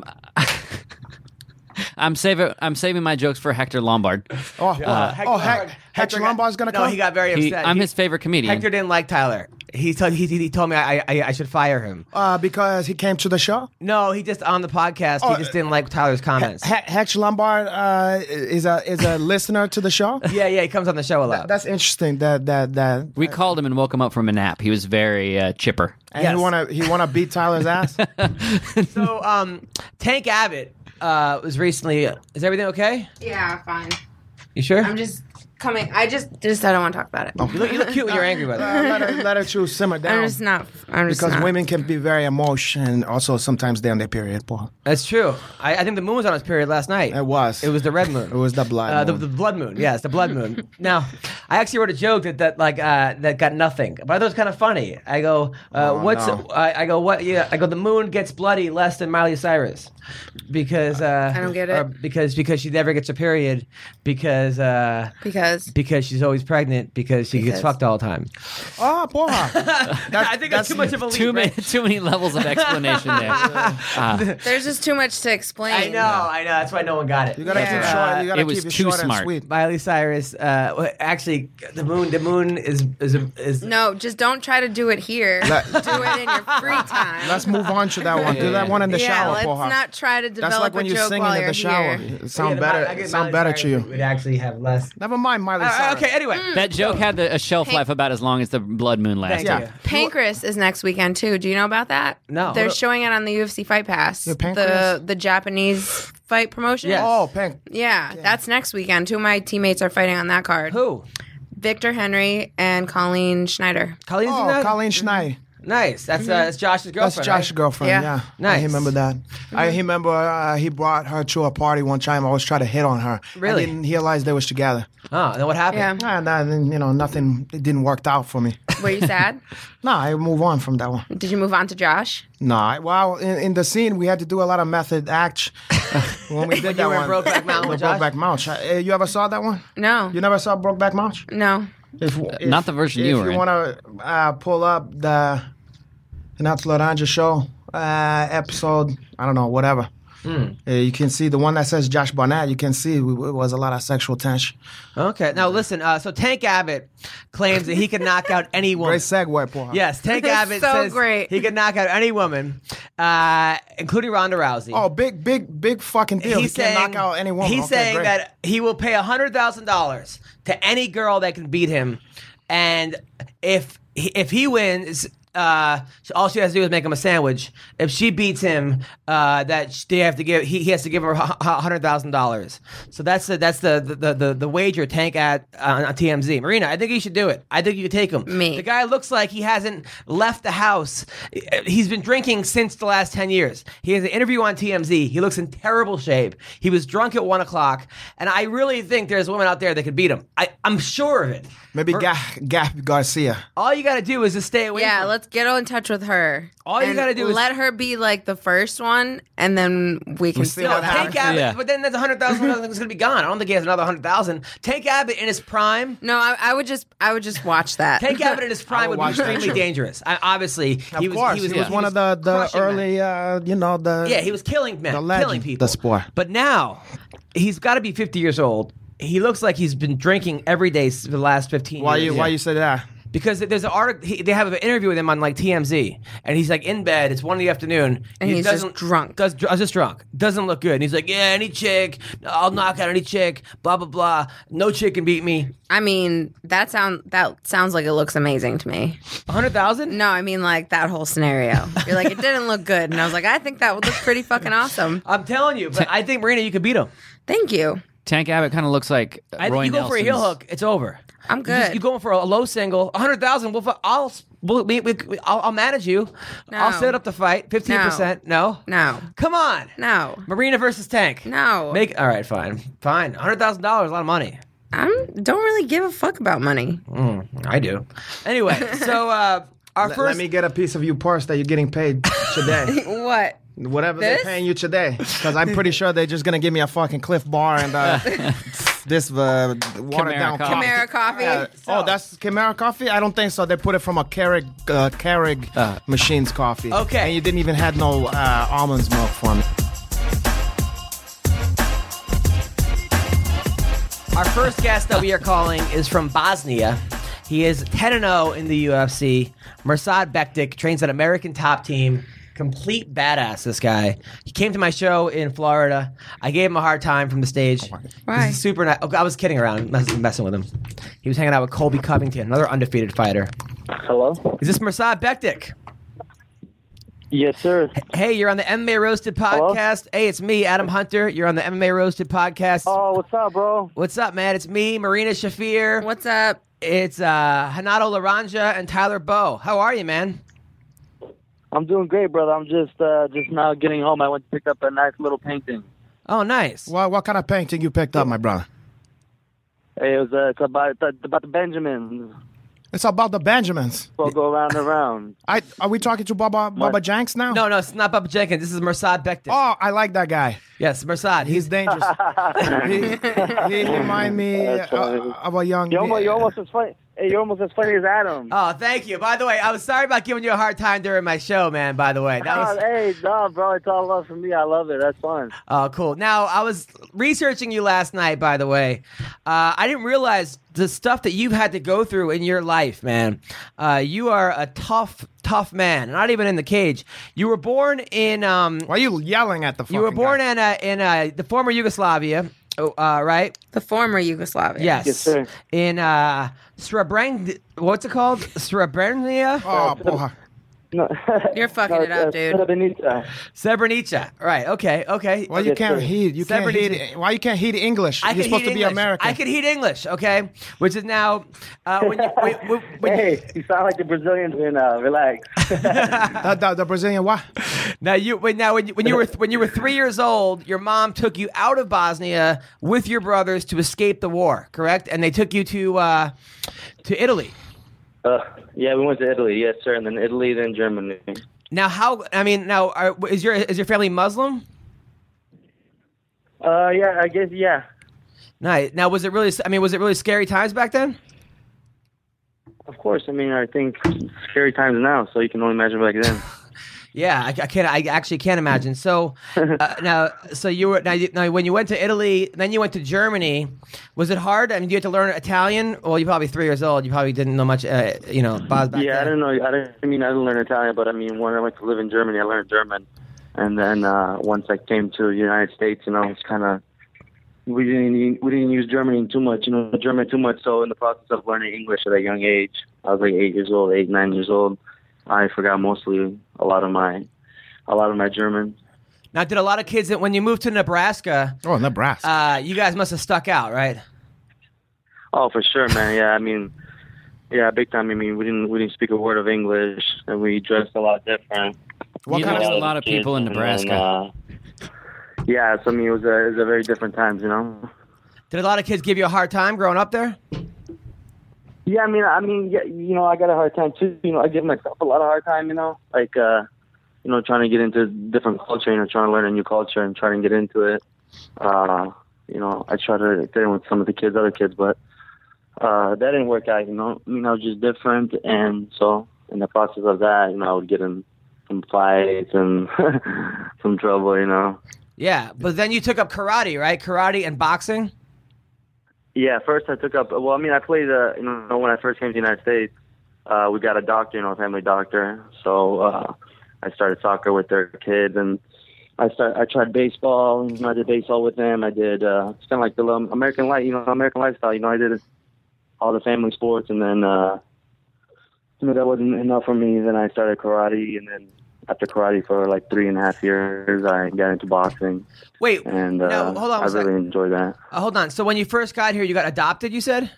I'm saving. I'm saving my jokes for Hector Lombard. Oh, Uh, Hector oh, Lombard- Heck, Hector Lombard's gonna no, come. he got very He, upset. I'm He- his favorite comedian. Hector didn't like Tyler. He told he, he told me I, I I should fire him. uh, because he came to the show. No, he just on the podcast. Oh, he just didn't like Tyler's comments. He- Hector Lombard uh, is a is a listener to the show. yeah, yeah, he comes on the show a lot. That's interesting. That that that. We called him and woke him up from a nap. He was very uh, chipper. And Yes. he wanna he wanna beat Tyler's ass. So, um, Tank Abbott uh, was recently. Is everything okay? Yeah, fine. You sure? I'm just coming. I just just I don't want to talk about it. You look, you look cute when you're angry, by the way. Uh, let her let her chew simmer down. I'm just not. I'm just because not. women can be very emotional, and also sometimes they're on their period. Boy. That's true. I, I think the moon was on its period last night. It was. It was the red moon. It was the blood. Uh, the, moon. the blood moon, yes, the blood moon. Now, I actually wrote a joke that, that like uh, that got nothing, but I thought it was kind of funny. I go, uh, Oh, what's? no. I, I go, what? Yeah, I go. The moon gets bloody less than Miley Cyrus, because uh, I don't get or it. because because she never gets a period, because uh, because because she's always pregnant, because she gets Because- fucked all the time. oh, boy. I think that's too much of a leap. Too many, right? too many levels of explanation there. Uh, there's just too much to explain. I know, I know. That's why no one got it. You gotta Yeah. keep short. You gotta It was keep it too short and smart. sweet. Miley Cyrus. Uh, well, actually, the moon. The moon is is a, is. No, just don't try to do it here. Let- do it in your free time. Let's move on to that one. Do that one in the yeah, shower, let's Porha. not try to develop That's like when a you're joke singing while in you're the shower. here. It sound Yeah, the better. Mi- I It get sound Miley better Cyrus to you. Would actually have less. Never mind, Miley Uh, Cyrus. okay. Anyway, that joke had the, a shelf life about as long as the blood moon lasted. Thank Yeah. you. Pancreas is next weekend too. Do you know about that? No. They're What- showing it on the U F C Fight Pass. The Pancreas? The the Japanese fight promotion. Yes. Oh, Pink. Yeah, that's next weekend. Two of my teammates are fighting on that card. Who? Victor Henry and Colleen Schneider. Colleen's in Oh, that? Colleen Schneider. Nice. That's uh, that's Josh's girlfriend. That's Josh's right? girlfriend. Yeah. Yeah, Nice. I remember that. I remember uh, he brought her to a party one time. I was trying to hit on her. Really? I didn't realize they was together. Oh, and then what happened? Yeah. And then you know nothing. It didn't work out for me. Were you sad? No, I move on from that one. Did you move on to Josh? No, I, well, in, in the scene we had to do a lot of method acts when we did When that you were in one. Brokeback Mountain with Josh? Brokeback Mountain. Uh, you ever saw that one? No. You never saw Brokeback Mountain? No. If, if, Not the version if you were you in. want to uh, pull up the Renato Laranja show uh, episode, I don't know, whatever. Hmm. Uh, you can see the one that says Josh Barnett. You can see it was a lot of sexual tension. Okay. Now listen. Uh, so Tank Abbott claims that he can knock out any woman. Great segue, Paul. Yes, Tank That's Abbott so says great. he can knock out any woman, uh, including Ronda Rousey. Oh, big, big, big fucking deal. he's he can saying knock out any woman. he's Okay, saying great. that he will pay a hundred thousand dollars to any girl that can beat him, and if if he wins. Uh, all she has to do is make him a sandwich. If she beats him, uh, that they have to give. He, he has to give her a hundred thousand dollars. So that's the that's the the the, the wager Tank at uh, on T M Z. Marina, I think you should do it. I think you could take him. Me. The guy looks like he hasn't left the house. He's been drinking since the last ten years. He has an interview on T M Z. He looks in terrible shape. He was drunk at one o'clock, and I really think there's women out there that could beat him. I I'm sure of it. Maybe For- Gap, Gap Garcia. All you got to do is just stay away. Yeah, from let's get in touch with her. All you And gotta do is- let her be like the first one, and then we can We see see No, what what Tank happens. Abbott, Yeah. but then there's a hundred thousand that's going to be gone. I don't think he has another hundred thousand. Tank Abbott in his prime. No, I, I would just, I would just watch that. Tank Abbott in his prime would would be watch that. extremely dangerous. I, obviously, Of he was. course, he was, he was he one of the, the crushing men. early, uh, you know, the Yeah, he was killing men, The legend, killing people. the sport. But now, he's got to be fifty years old. He looks like he's been drinking every day for the last fifteen Why years. you why you say that? Because there's an article, he, they have an interview with him on like T M Z, and he's like in bed. It's one in the afternoon, And he he's just doesn't- drunk. Does I was just drunk? Doesn't look good. And he's like, yeah, any chick, I'll knock out any chick. Blah blah blah. No chick can beat me. I mean, that sound that sounds like it looks amazing to me. A hundred thousand? No, I mean like that whole scenario. You're like, it didn't look good, and I was like, I think that would look pretty fucking awesome. I'm telling you, but I think Marina, you could beat him. Thank you. Tank Abbott kind of looks like I Roy think you go for a heel Nelson's- hook, it's over. I'm You, just, good. you going for a low single, a hundred thousand. We'll, fu- I'll, we'll, we, we, I'll, I'll manage you. I'll No. set up the fight. Fifteen percent. No. No. Come on. No. Marina versus Tank. No. Make all right. Fine. Fine. A hundred thousand dollars. A lot of money. I don't really give a fuck about money. Mm, I do. Anyway, so uh, our Let, first. let me get a piece of your purse that you're getting paid today. What? Whatever This? they're paying you today. Because I'm pretty sure they're just going to give me a fucking Cliff Bar and uh, this uh, watered down coffee. coffee. Chimera coffee. Yeah. Oh, that's Chimera coffee? I don't think so. They put it from a Keurig, uh, Keurig Uh. machine's coffee. Okay. And you didn't even have no uh, almonds milk for me. Our first guest that we are calling is from Bosnia. He is ten and oh in the U F C. Mirsad Bektic trains at American Top Team. Complete badass, this guy. He came to my show in Florida. I gave him a hard time from the stage. Why? He's super nice. Oh, I was kidding around, mess- messing with him. He was hanging out with Colby Covington, another undefeated fighter. Hello? Is this Mirsad Bektic? Yes, sir. Hey, you're on the M M A Roasted Hello? podcast. Hey, it's me, Adam Hunter. You're on the M M A Roasted podcast. Oh, what's up, bro? What's up, man? It's me, Marina Shafir. What's up? It's uh, Hanato Laranja and Tyler Bowe. How are you, man? I'm doing great, brother. I'm just uh, just now getting home. I went to pick up a nice little painting. Oh, nice. What, what kind of painting you picked up, my brother? Hey, it was uh, it's about about the Benjamins. It's about the Benjamins. We'll go around and around. I, are we talking to Baba, Baba Jenks now? No, no, it's not Bubba Jenkins. This is Mirsad Bektic. Oh, I like that guy. Yes, Mirsad. He's He's dangerous. he, he remind me That's funny. uh, of a young... You're almost, you're almost as funny. Hey, you're almost as funny as Adam. Oh, thank you. By the way, I was sorry about giving you a hard time during my show, man, by the way. That was... Oh, hey, no, bro. It's all love for me. I love it. That's fun. Oh, cool. Now, I was researching you last night, by the way. Uh, I didn't realize the stuff that you've had to go through in your life, man. Uh, you are a tough, tough man. Not even in the cage. You were born in... Um, Why are you yelling at the fucking you were born guy? in, uh, in uh, the former Yugoslavia, uh, right? The former Yugoslavia. Yes. Yes, sir. In uh, Srebrenica... What's it called? Srebrenica? Oh, boy. No. You're fucking no, it up, uh, dude. Srebrenica. Srebrenica. Right. Okay. Okay. Why you Yes, can't sir. heat? You can't Srebrenica. heat. Why you can't heat English? I You're can supposed heat to be English. American. I can heat English. Okay. Which is now uh, when you when, when, when you- Hey, you sound like the Brazilians right now. Relax. the, the, the Brazilian what? now you when now when you, when you were when you were three years old, your mom took you out of Bosnia with your brothers to escape the war. Correct. And they took you to uh, to Italy. uh, yeah, we went to Italy. Yes, sir. And then Italy, then Germany. Now how? I mean, now are, is your is your family Muslim? Uh, yeah, I guess, yeah. Nice. Now was it really? I mean, was it really scary times back then? Of course. I mean, I think scary times now, so you can only imagine back then. Yeah, I, I can't. I actually can't imagine. So uh, now, so you were now, you- now. When you went to Italy, then you went to Germany. Was it hard? I mean, you had to learn Italian. Well, you're probably three years old. You probably didn't know much. Uh, you know, Bos- back Yeah, I then. don't know. I, don't, I mean, I didn't learn Italian, but I mean, when I went to live in Germany, I learned German. And then uh, once I came to the United States, you know, it's kind of we didn't we didn't use German too much, you know, German too much. So in the process of learning English at a young age, I was like eight years old, eight nine years old. I forgot mostly a lot of my a lot of my German. Now, did a lot of kids that when you moved to Nebraska, Oh, Nebraska. uh, you guys must have stuck out, right? Oh, for sure, man. Yeah, I mean, yeah, big time. I mean, we didn't we didn't speak a word of English, and we dressed a lot different. what You kind know, of a lot of kids, people in and Nebraska. then, uh, yeah, so I mean, it was a, it was a very different times, you know. Did a lot of kids give you a hard time growing up there? Yeah, I mean, I mean, yeah, you know, I got a hard time too. You know, I give myself a lot of hard time. You know, like, uh, you know, trying to get into different culture. You know, trying to learn a new culture and trying to get into it. Uh, you know, I try to fit in with some of the kids, other kids, but uh, that didn't work out. You know, I mean, I was just different, and so in the process of that, you know, I would get in some fights and some trouble. You know. Yeah, but then you took up karate, right? Karate and boxing. Yeah, first I took up. Well, I mean, I played. Uh, you know, when I first came to the United States, uh, we got a doctor, you know, a family doctor. So uh, I started soccer with their kids, and I start. I tried baseball. You know, I did baseball with them. I did. Uh, it's kind of like the um, American life, you know, American lifestyle. You know, I did all the family sports, and then uh, you know that wasn't enough for me. Then I started karate, and then after karate for like three and a half years, I got into boxing, Wait, and uh, no, hold on I a second. really enjoyed that. Uh, hold on. So when you first got here, you got adopted, you said?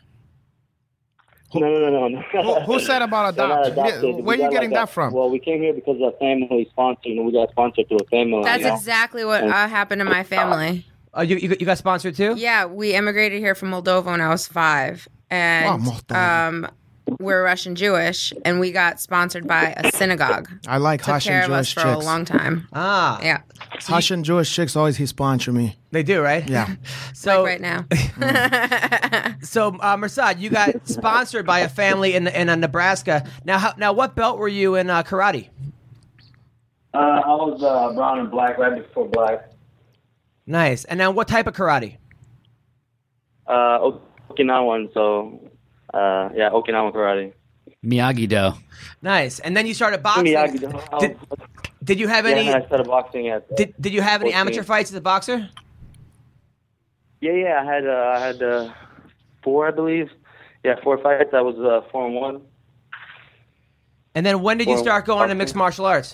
No, no, no, no. who, who said about We're not adoption? adopted. We Where are you got getting like that a- from? Well, we came here because of a family sponsor. You know, we got sponsored to a family. That's you know? exactly what uh, happened to my family. Oh, you, you you got sponsored too? Yeah, we immigrated here from Moldova when I was five, and Wow, Moldova. um, we're Russian Jewish, and we got sponsored by a synagogue. I like Took Russian care of us Jewish for chicks. a long time. Ah, Yeah, Russian Jewish chicks always he sponsor me. they do, right? Yeah. So like right now. So, uh, Mirsad, you got sponsored by a family in in uh, Nebraska. Now, how, now, what belt were you in uh, karate? Uh, I was uh, brown and black right before black. Nice. And now, what type of karate? Uh, Okinawan, so uh, yeah, Okinawan karate. Miyagi-Do. Nice. And then you started boxing. Miyagi-Do. Did, did you have Yeah, any? and I started boxing at. Uh, Did Did you have any fourteen. amateur fights as a boxer? Yeah, yeah, I had uh, I had uh, four, I believe. Yeah, four fights. I was uh, four and one. And then, when did you Well, start going into boxing. mixed martial arts?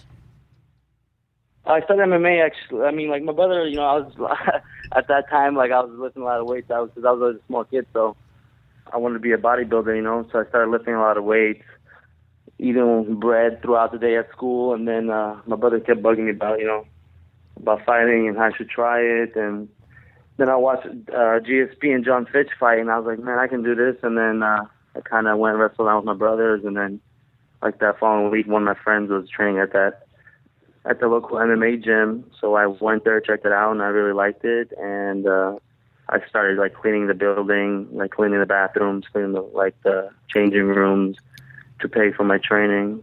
I started M M A actually. I mean, like my brother, you know, I was at that time like I was lifting a lot of weights. I was because I was a small kid, so I wanted to be a bodybuilder, you know. So I started lifting a lot of weights, eating bread throughout the day at school, and then uh, my brother kept bugging me about, you know, about fighting and how I should try it. And then I watched uh, G S P and John Fitch fight, and I was like, man, I can do this. And then uh, I kind of went and wrestled around with my brothers, and then like that following week, one of my friends was training at that. at the local M M A gym, so I went there, checked it out, and I really liked it. And uh, I started like cleaning the building, like cleaning the bathrooms, cleaning the like the changing rooms to pay for my training.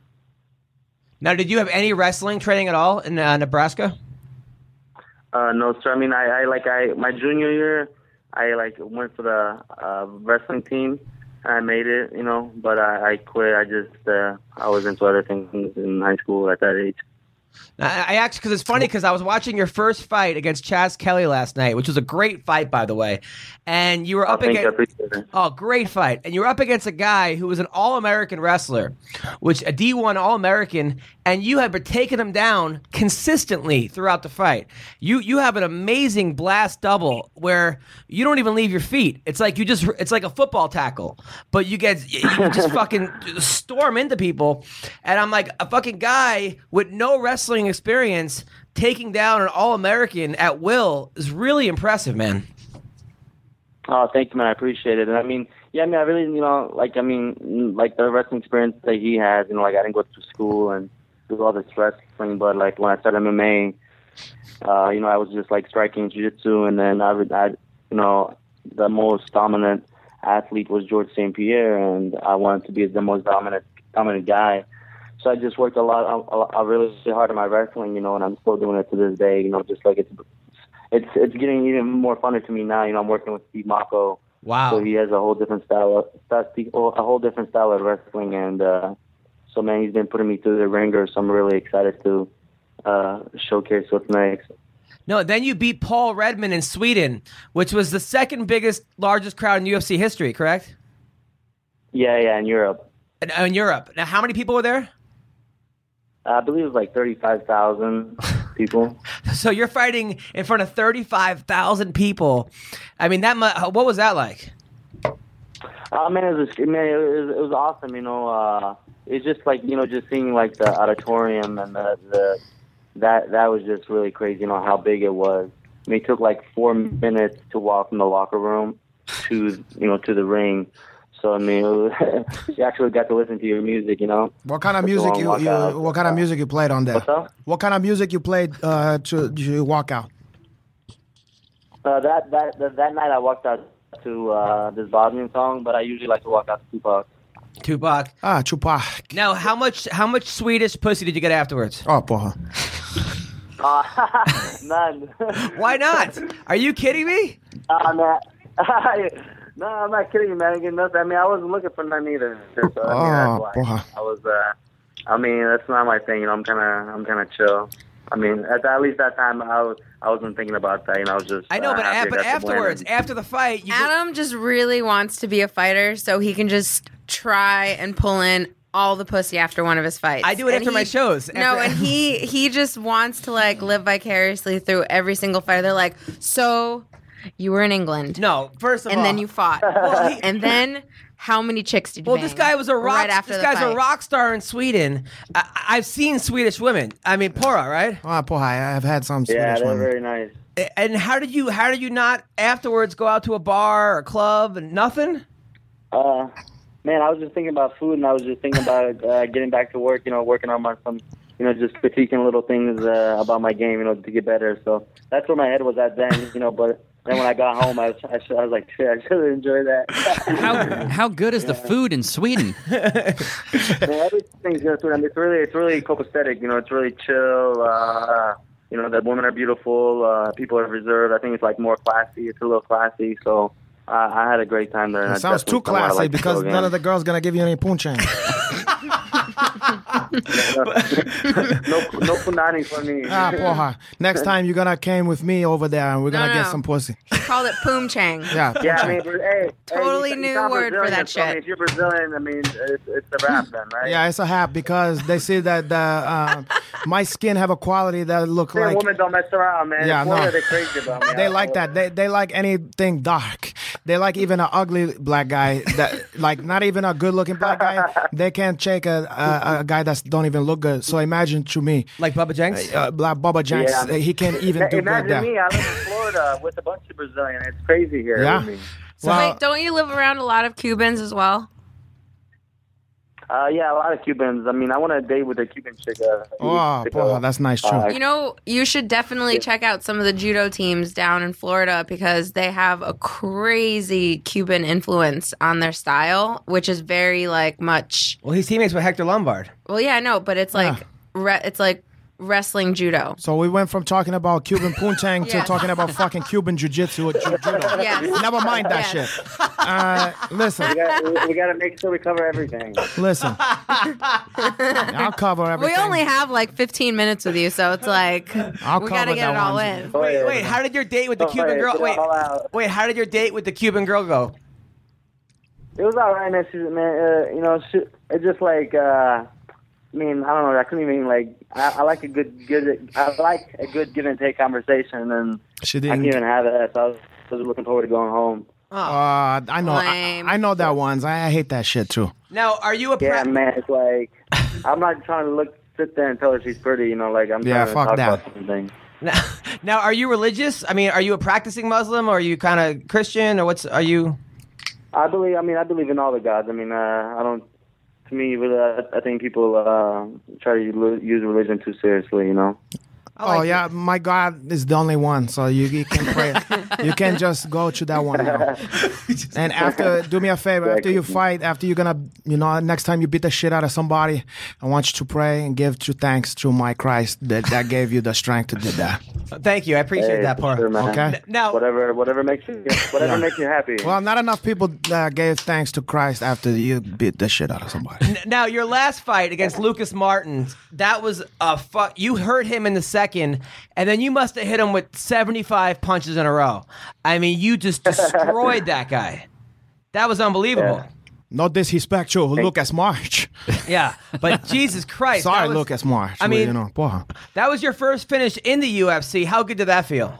Now, did you have any wrestling training at all in uh, Nebraska? Uh, no, sir. I mean, I, I like I my junior year, I like went for the uh, wrestling team. I made it, you know, but I, I quit. I just uh, I was into other things in high school at that age. Now, I asked because it's funny because I was watching your first fight against Chaz Kelly last night, which was a great fight, by the way. And you were up I think I against appreciate it. oh, great fight, and you were up against a guy who was an All-American wrestler, which a D one All-American, and you had been taking him down consistently throughout the fight. You you have an amazing blast double where you don't even leave your feet. It's like you just it's like a football tackle, but you get you just fucking storm into people, and I'm like a fucking guy with no wrestling experience taking down an All-American at will is really impressive, man. Oh, thank you, man. I appreciate it. And I mean, yeah, I mean, I really, you know, like, I mean, like the wrestling experience that he has, you know, like I didn't go to school and do all this wrestling, but like when I started M M A, uh, you know, I was just like striking jiu-jitsu, and then I, I, you know, the most dominant athlete was George Saint Pierre, and I wanted to be the most dominant, dominant guy. So I just worked a lot, a, a really hard on my wrestling, you know, and I'm still doing it to this day, you know, just like it's, it's, it's getting even more funner to me now. You know, I'm working with Steve Mocco. Wow. So he has a whole different style, of, a whole different style of wrestling, and uh, so man, he's been putting me through the ringer. So I'm really excited to uh, showcase what's next. No, then you beat Paul Redman in Sweden, which was the second biggest, largest crowd in U F C history, correct? Yeah, yeah, in Europe. In, in Europe. Now, how many people were there? I believe it was like thirty-five thousand people. So you're fighting in front of thirty-five thousand people. I mean, that. Mu- what was that like? Oh man, it was man, it was, it was awesome. You know, uh, it's just like you know, just seeing like the auditorium and the, the that that was just really crazy. You know how big it was. I mean, it took like four minutes to walk from the locker room to you know to the ring. So I mean, it was, you actually got to listen to your music. You know. What kind of It's a music long you, walk you out. what kind of music you played on there? What's up? What kind of music you played uh, to, to walk out? Uh, that, that that that night I walked out to uh, this Bosnian song, but I usually like to walk out to Tupac. Tupac. Ah, Tupac. Now, how much how much Swedish pussy did you get afterwards? Oh, porra. Uh, none. Why not? Are you kidding me? Uh, man. No, I'm not kidding you, man. I didn't get nothing. I mean, I wasn't looking for none either. So, I mean, Oh, that's boy. why. I was. Uh, I mean, that's not my thing. You know, I'm kind of, I'm kind of chill. I mean, at, at least that time, I was, I wasn't thinking about that. You know, I was just. I know, uh, but happy a- I but got to win. afterwards, after the fight, you just, Adam just really wants to be a fighter so he can just try and pull in all the pussy after one of his fights. I do it And after my he- shows. No, After- and he he just wants to like live vicariously through every single fight. They're like, so you were in England, no. First of and all, then you fought, Well, he- and then how many chicks did you Well, bang? this guy was a rock. right after this the guy's fight? a rock star in Sweden. I, I've seen Swedish women. I mean, Pora, right? Ah, porra. I've had some Yeah, Swedish they're women. very nice. And how did you how did you not afterwards go out to a bar or club and nothing? Uh, man, I was just thinking about food, and I was just thinking about uh, getting back to work. You know, working on my some, you know, just critiquing little things uh, about my game. You know, to get better. So that's where my head was at then. You know, but then when I got home, I was I, should, I was like, shit, I should have enjoyed that. How how good is the food in Sweden? Man, everything's good. I mean, it's really it's really copacetic. You know, it's really chill. Uh, you know, the women are beautiful. Uh, people are reserved. I think it's like more classy. It's a little classy. So uh, I had a great time there. It sounds too classy like because none of the girls gonna give you any punching. no, no punani for me. Ah, porra. Next time you're gonna came with me over there and we're gonna No, get no. some pussy. Called it poom chang. Yeah. Yeah, I mean, but, hey, Totally hey, you, new you sound word for Brazilian, that so, I mean, shit. if you're Brazilian, I mean, it's, it's a rap then, right? Yeah, it's a hat because they see that the uh, my skin have a quality that look Damn, like. women don't mess around, man. Yeah, In Florida, no. they're crazy about me. They like that. They they like anything dark. They like even an ugly black guy that like not even a good looking black guy. They can't check a, a a guy that don't even look good. So imagine to me, Like Bubba Jenks? uh, black Bubba Jenks, Yeah. uh, he can't even do good Imagine there. me. I live in Florida with a bunch of Brazilian. It's crazy here. Yeah. With me. So Well, wait, don't you live around a lot of Cubans as well? Uh, yeah, a lot of Cubans. I mean, I want to date with a Cuban chick. Uh, Oh, porra, that's nice too. Uh, You know, you should definitely check out some of the judo teams down in Florida because they have a crazy Cuban influence on their style, which is very like much. Well, he's teammates with Hector Lombard. Well, yeah, I know, but it's like re- it's like wrestling judo. So we went from talking about Cuban poontang to Yes. talking about fucking Cuban jiu-jitsu or ju- judo. Yes. Never mind that Yes. shit. Uh, listen, we got we got to make sure we cover everything. listen. I'll cover everything. We only have like fifteen minutes with you, so it's like I'll we cover gotta get that it all one. in. Wait, wait, how did your date with the Oh, Cuban wait, girl? get it Wait, all out. wait, how did your date with the Cuban girl go? It was all right, man. She, man, uh, you know, she, it's just like, uh, I mean, I don't know. I couldn't even like. I, I like a good, good. I like a good give and take conversation, and She I didn't. can't even have that. So I was, I was looking forward to going home. Uh, I know. I, Lame. I know that ones. I, I hate that shit too. Now, are you a Yeah, pra- man. It's like I'm not trying to look, sit there and tell her she's pretty. You know, like I'm Yeah, trying to fuck talk that. about something. now, now, are you religious? I mean, are you a practicing Muslim, or are you kind of Christian, or what's? Are you? I believe. I mean, I believe in all the gods. I mean, uh, I don't. To me, really, uh, I think people uh, try to use use religion too seriously. You know. I like Oh yeah, my God is the only one, so you, you can pray. You can just go to that one now. And after, do me a favor. After you fight, after you're gonna, you know, next time you beat the shit out of somebody, I want you to pray and give true thanks to my Christ that that gave you the strength to do that. Thank you. I appreciate Hey, that for part. sure, man. Okay. Now, Whatever, whatever makes you, whatever Yeah. makes you happy. Well, not enough people uh, gave thanks to Christ after you beat the shit out of somebody. now, your last fight against Lucas Martin, that was a fuck. You hurt him in the second, and then you must have hit him with seventy-five punches in a row. I mean, you just destroyed that guy. That was unbelievable. Yeah. No disrespect to Lucas March. Yeah, but Jesus Christ. Sorry, that was, Lucas March. I mean- you know, porra. That was your first finish in the U F C. How good did that feel?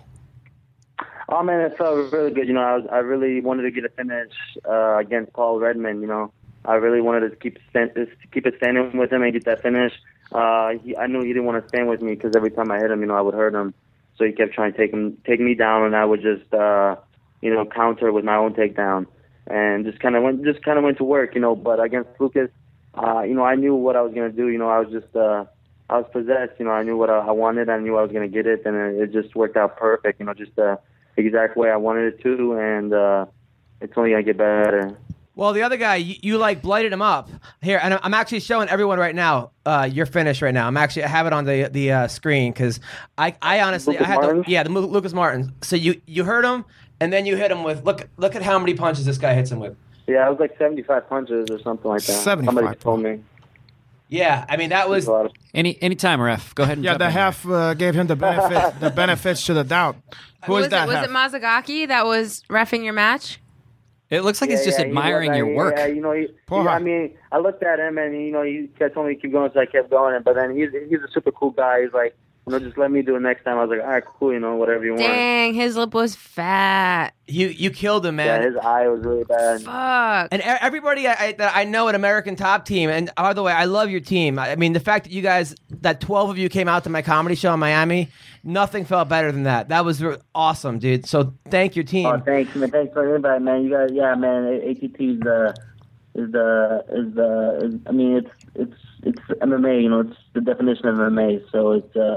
Oh man, it felt really good. You know, I was, I really wanted to get a finish uh, against Paul Redmond. You know, I really wanted to keep stand, keep it standing with him and get that finish. Uh, he, I knew he didn't want to stand with me because every time I hit him, you know, I would hurt him. So he kept trying to take him, take me down, and I would just, uh, you know, counter with my own takedown, and just kind of went, just kind of went to work. You know, but against Lucas, uh, you know, I knew what I was gonna do. You know, I was just, uh, I was possessed. You know, I knew what I, I wanted. I knew I was gonna get it, and it, it just worked out perfect. You know, just the exact way I wanted it to, and uh, it's only gonna get better. Well, the other guy, you, you like blighted him up here, and I'm actually showing everyone right now uh, your finish right now. I'm actually I have it on the the uh, screen because I, I honestly Lucas I had to, Martin? yeah the Mu- Lucas Martin. So you you hurt him and then you hit him with look look at how many punches this guy hits him with. Yeah, it was like seventy-five punches or something like that. seventy-five Somebody told me. Yeah, I mean that was A lot of- Any anytime, ref. Go ahead and Yeah, jump the in there. half uh, gave him the benefit, the benefits to the doubt. Who was is that? it? Was half? it Mazagaki that was reffing your match? It looks like he's Yeah, just yeah, he admiring was, your uh, work. Yeah, you know, he, he, Porra. I mean, I looked at him and you know, he kept telling me to keep going, so I kept going. But then he's he's a super cool guy. He's like, you know, just let me do it next time. I was like, all right, cool, you know, whatever you want. Dang, his lip was fat. you you killed him, Yeah, man. his eye was really bad. Fuck. And e- everybody I, I, that I know at American Top Team, and by the way, I love your team. I I mean, the fact that you guys, that twelve of you came out to my comedy show in Miami, nothing felt better than that. That was re- awesome, dude. So thank your team. Oh, thanks, man. Thanks for the invite, man. You guys, yeah, man. A T T is the is the is the. Is, I mean, it's it's it's M M A. You know, it's the definition of M M A. So it's uh,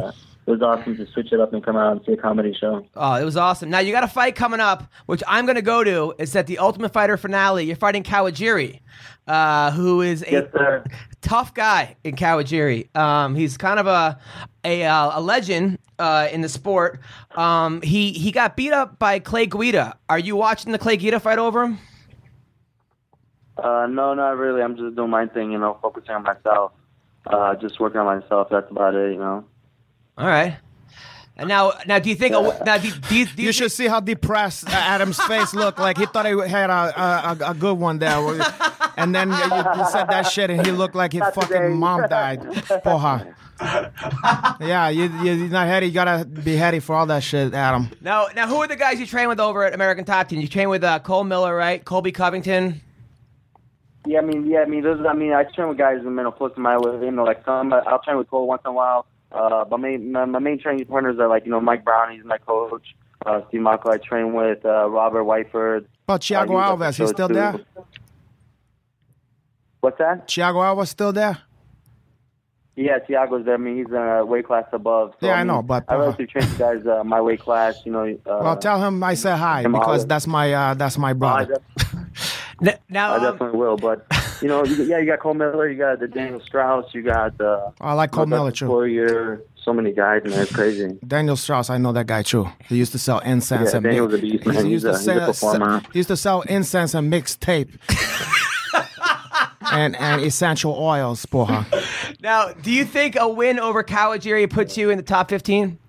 it was awesome to switch it up and come out and see a comedy show. Oh, it was awesome. Now, you got a fight coming up, which I'm going to go to. It's at the Ultimate Fighter finale. You're fighting Kawajiri, uh, who is a Yes, sir. tough guy in Kawajiri. Um, he's kind of a a, uh, a legend uh, in the sport. Um, he, he got beat up by Clay Guida. Are you watching the Clay Guida fight over him? Uh, no, not really. I'm just doing my thing, you know, focusing on myself. Uh, just working on myself. That's about it, you know. All right. And now, now, do you think? Uh, now, do, do you, do you You should see how depressed Adam's face looked. Like he thought he had a a, a good one there, and then you, you said that shit, and he looked like his Not fucking today. mom died. Porra. Yeah, you you- you're not heady. You gotta be heady for all that shit, Adam. now, now, who are the guys you train with over at American Top Team? You train with uh, Cole Miller, right? Colby Covington. Yeah, I mean, yeah, I mean, those. I mean, I train with guys, you know, close to my, you know, like some. I'll train with Cole once in a while. Uh, but my main, my, my main training partners are like, you know, Mike Brown. He's my coach. Uh, Steve Michael. I train with uh, Robert Whiteford. But Thiago Uh, Alves, he he's was still too. there. What's that? Thiago Alves still there. Yeah, Tiago's there. I mean, he's a weight class above. So, Yeah, I mean, know, but, I uh, like to train the guys uh, my weight class. You know. Uh, Well, tell him I said hi him because Olive. that's my uh, that's my I, brother. def- N- Now, I um, definitely will. But you know, you, yeah, you got Cole Miller. You got the Daniel Strauss. You got. Uh, I like Cole Miller too. Poirier. So many guys, man. It's crazy. Daniel Strauss, I know that guy too. He used to sell incense Yeah, and Daniel's mix- a beast, man. He used He's to a- he's a sell, performer. he used to sell incense and mixed tape. and and essential oils, porra. now, do you think a win over Kawajiri puts you in the top fifteen?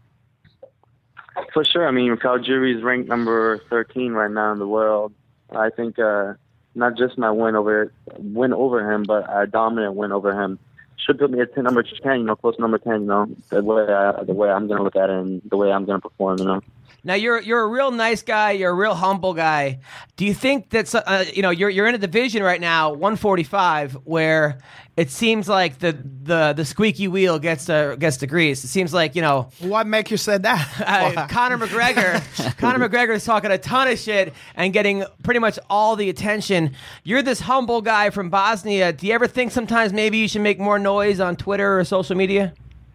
For sure. I mean, Kawajiri is ranked number thirteen right now in the world. I think uh, not just my win over win over him, but a dominant win over him should put me at number ten. You know, close to number ten. You know, the way I, the way I'm gonna look at it and the way I'm gonna perform. You know. Now, you're you're a real nice guy. You're a real humble guy. Do you think that's uh, you know you're you're in a division right now, one forty-five, where it seems like the the the squeaky wheel gets the gets the grease. It seems like you know. What make you say that? Uh, Conor McGregor, Conor McGregor is talking a ton of shit and getting pretty much all the attention. You're this humble guy from Bosnia. Do you ever think sometimes maybe you should make more noise on Twitter or social media?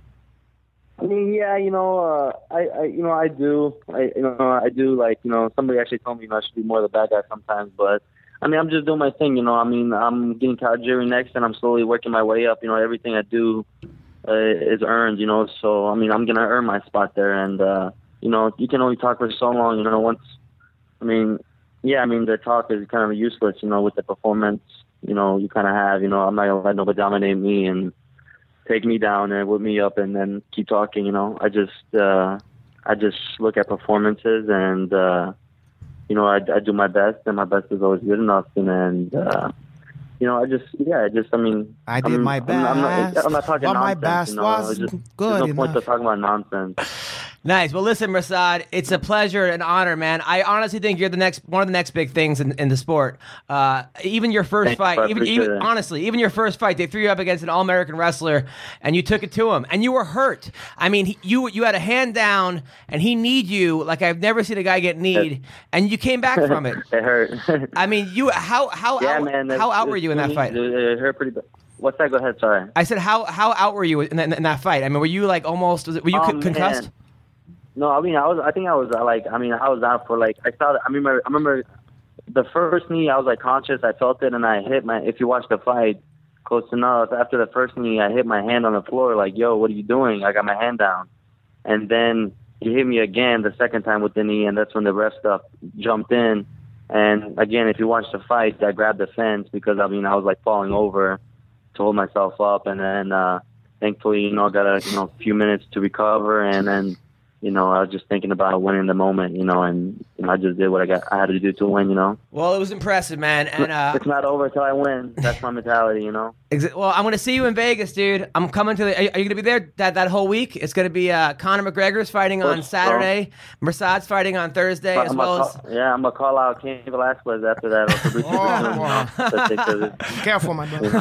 I mean, yeah, you know, uh, I, I, you know, I do, I, you know, I do. Like, you know, somebody actually told me, you know, I should be more of the bad guy sometimes. But I mean, I'm just doing my thing, you know. I mean, I'm getting Kawajiri next, and I'm slowly working my way up. You know, everything I do uh, is earned, you know. So I mean, I'm gonna earn my spot there, and uh, you know, you can only talk for so long, you know. Once, I mean, yeah, I mean, the talk is kind of useless, you know, with the performance, you know, you kind of have, you know, I'm not gonna let nobody dominate me and take me down and whip me up and then keep talking, you know. I just uh I just look at performances and uh you know, I, I do my best and my best is always good enough and then uh you know, I just yeah, I just I mean I did I'm, my I'm, I'm not, best, I'm not talking but my nonsense, best you know. was It's just, good there's no point to enough. talking about nonsense. Nice. Well, listen, Rasad, it's a pleasure and honor, man. I honestly think you're the next one of the next big things in, in the sport. Uh, even your first Thanks, fight, I even, appreciate even it. honestly, even your first fight, they threw you up against an All-American wrestler, and you took it to him, and you were hurt. I mean, he, you you had a hand down, and he kneed you like I've never seen a guy get kneed, and you came back from it. It hurt. I mean, you how how yeah, out, man. how it- out were it- you in that it- fight? It hurt pretty bad. What's that? Go ahead. Sorry. I said how how out were you in, that- in that fight? I mean, were you like almost? Was it, were you Oh, con- concussed? man. No, I mean, I was. I think I was uh, like. I mean, I was out for like. I saw. I remember. I remember the first knee. I was like conscious. I felt it, and I hit my. If you watch the fight close enough, after the first knee, I hit my hand on the floor. Like, yo, what are you doing? I got my hand down, and then he hit me again the second time with the knee, and that's when the ref stuff jumped in. And again, if you watch the fight, I grabbed the fence because I mean I was like falling over to hold myself up, and then uh, thankfully, you know, I got a you know few minutes to recover, and then. You know, I was just thinking about winning the moment, you know, and you know, I just did what I got, I had to do to win, you know. Well, it was impressive, man. And uh, It's not over until I win. That's my mentality, you know. Exa- Well, I'm going to see you in Vegas, dude. I'm coming to the. Are you, are you going to be there that, that whole week? It's going to be uh, Conor McGregor's fighting on Course, Saturday, Mersad's fighting on Thursday, as I'm well gonna as. call, yeah, I'm gonna call out Cain Velasquez after that. Or Fabricio Oh, Werdum, you wow. know, just because it- Careful, my brother.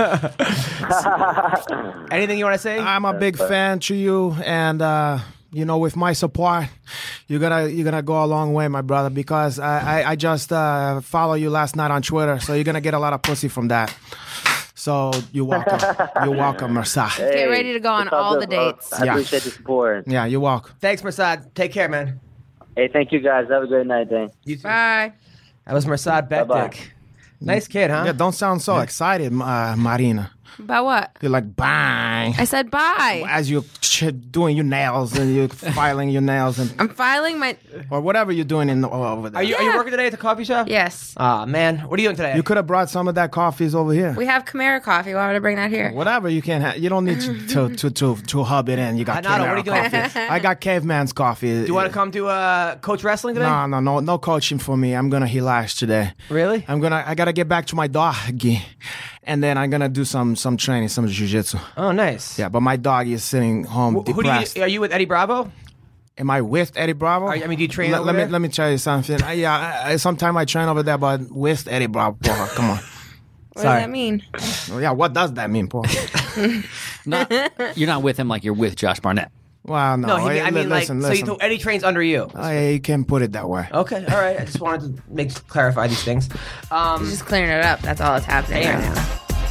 you know. Anything you want to say? I'm a big fan to you, and uh, you know, with my support, you're gonna you're gonna go a long way, my brother. Because I I, I just uh, follow you last night on Twitter, so you're gonna get a lot of pussy from that. So you're welcome. You're welcome, Mirsad. Get ready to go on it's all all good, the bro. dates. I Yeah. appreciate the support. Yeah, you're welcome. Thanks, Mirsad. Take care, man. Hey, thank you guys. Have a great night, Dan. You too. Bye. That was Mirsad Bye-bye. Bektik. Nice kid, huh? Yeah, don't sound so excited, uh, Marina. About what? You're like bang I said bye. as you're ch- doing your nails and you're filing your nails and I'm filing my. or whatever you're doing in the, over there. Are you are you Yeah. working today at the coffee shop? Yes. Ah, man. What are you doing today? You could have brought some of that coffees over here. We have Chimera coffee. Why would I bring that here? Whatever you can have. You don't need to to to to, to hub it in. You got Hanato, what are you Chimera doing? coffee. I got Caveman's coffee. Do you want to come to uh, coach wrestling today? No, no, no, no coaching for me. I'm gonna relax today. Really? I'm gonna. I gotta get back to my doggy, and then I'm gonna do some some training, some jujitsu. Oh, nice. Yeah, but my doggy is sitting home Who do depressed. you? Are you with Eddie Bravo? Am I with Eddie Bravo? Are you- I mean, do you train Let, over let me there? let me tell you something. I, yeah, I, I, sometime I train over there, but with Eddie Bravo. Paul, come on. What Sorry. does that mean? Yeah, what does that mean, Paul? Not, you're not with him like you're with Josh Barnett. Well, no. No, he, hey, I mean, li- listen, like, listen. so you, Eddie trains under you. Oh, yeah, you can put it that way. Okay, all right. I just wanted to make clarify these things. Um, Just clearing it up. That's all that's happening Yeah. right now.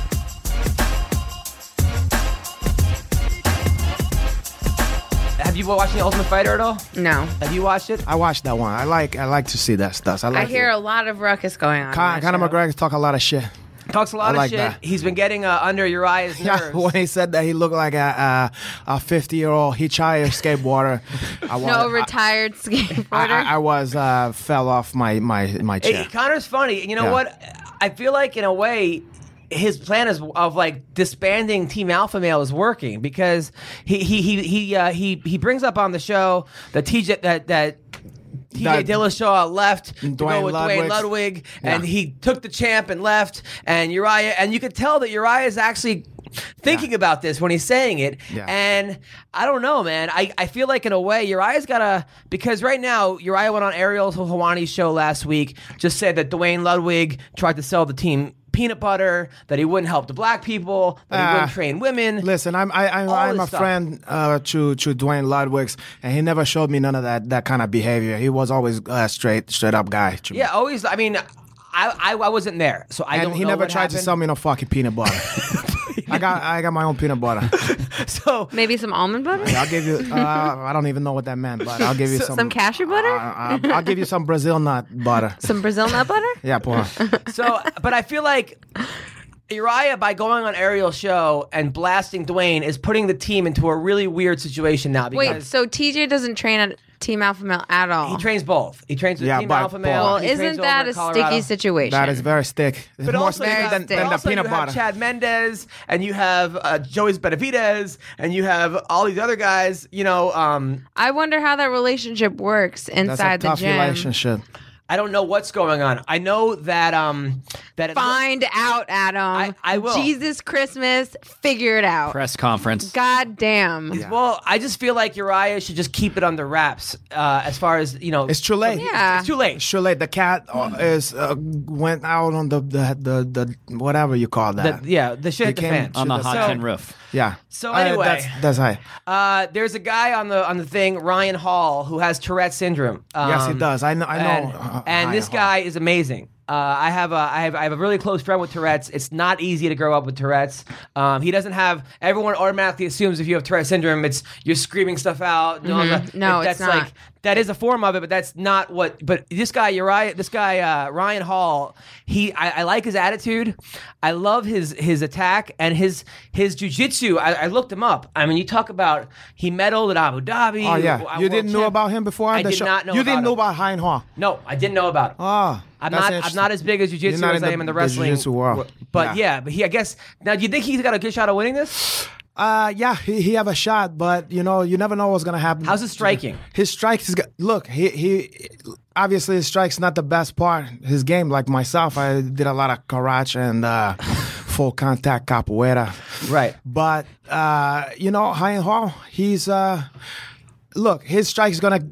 have you watched The Ultimate Fighter at all? No. Have you watched it? I watched that one. I like I like to see that stuff. I, like I hear a lot of ruckus going on. Con- on Conor that show. McGregor talk a lot of shit. Talks a lot I of like shit. that. He's been getting uh, under Uriah's Yeah, nerves. when he said that he looked like a a, a fifty year old hitchhiker skateboarder. I was, No I- retired I, skateboarder. I, I was uh, fell off my my my Hey, chair. Connor's funny. You know Yeah. what? I feel like in a way, his plan is of like disbanding Team Alpha Male is working because he he he he uh, he he brings up on the show that T J that that. T J That- Dillashaw left to go Dwayne with Dwayne Ludwig. Ludwig, and Yeah. he took the champ and left. And Uriah, and you could tell that Uriah is actually thinking about this when he's saying it. Yeah. And I don't know, man. I, I feel like in a way Uriah's gotta, because right now Uriah went on Ariel Helwani's show last week, just said that Dwayne Ludwig tried to sell the team peanut butter, that he wouldn't help the black people, that he Ah, wouldn't train women. Listen, I'm I, I'm, All I'm this a stuff. friend uh, to to Dwayne Ludwig's, and he never showed me none of that that kind of behavior. He was always a straight straight up guy. to me. Yeah, always. I mean, I I, I wasn't there, so I and don't he know never what tried to happened. sell me no fucking peanut butter. I got I got my own peanut butter. So Maybe some almond butter? I'll give you. Uh, I don't even know what that meant, but I'll give you some. Some cashew butter? Uh, I'll, I'll give you some Brazil nut butter. Some Brazil nut butter? Yeah, poor. So, but I feel like Uriah, by going on Ariel's show and blasting Dwayne, is putting the team into a really weird situation now because Wait, so T J doesn't train at Team Alpha Male at all? he trains both. He trains with Yeah, Team but- Alpha Male. well, he trains isn't over that in a Colorado. sticky situation? That is very thick. It's But more also, you sticky have, than, than the also peanut you have butter. Chad Mendez, and you have uh, Joey Benavidez, and you have all these other guys. You know, um, I wonder how that relationship works That's a inside the tough gym. relationship. I don't know what's going on. I know that um, that it Find out, Adam. I- I will. Jesus Christmas, figure it out. Press conference. God damn. Well, I just feel like Uriah should just keep it under wraps. Uh, as far as you know, It's too late. Yeah. It's too late. Too late. The cat uh, is uh, went out on the the, the the whatever you call that. The, yeah, the shit hit the came fan. to On the the hot side. tin roof. Yeah. So Uh, anyway. that's that's high. Uh, there's a guy on the on the thing, Ryan Hall, who has Tourette syndrome. Um, Yes, he does. I know. I know. And, uh, and Ryan this Hall. guy is amazing. Uh, I have a I have I have a really close friend with Tourette's. It's not easy to grow up with Tourette's. Um, he doesn't have. Everyone automatically assumes if you have Tourette syndrome, it's you're screaming stuff out. No, Mm-hmm. No, that's it's not. like that is a form of it, but that's not what. But this guy Uriah, this guy uh, Ryan Hall, he I, I like his attitude. I love his his attack and his his jujitsu. I, I looked him up. I mean, you talk about he medaled at Abu Dhabi. Oh yeah, uh, you world didn't know champ. about him before on I the did show. not know You about didn't know him. about Hein Hua. No, I didn't know about it. Oh, I'm that's not. I'm interesting. not as big as You're jiu-jitsu not as in I the- am in the the wrestling jiu-jitsu world. But Yeah. yeah. but he. I guess now. Do you think he's got a good shot of winning this? Uh, yeah, he, he have a shot, but you know, you never know what's gonna happen. How's his striking? His strikes is go- look. He he obviously his strikes not the best part. His game, like myself, I did a lot of karate and uh, full contact capoeira. Right. But uh, you know, Hein Hall, he's uh, look, his strike is gonna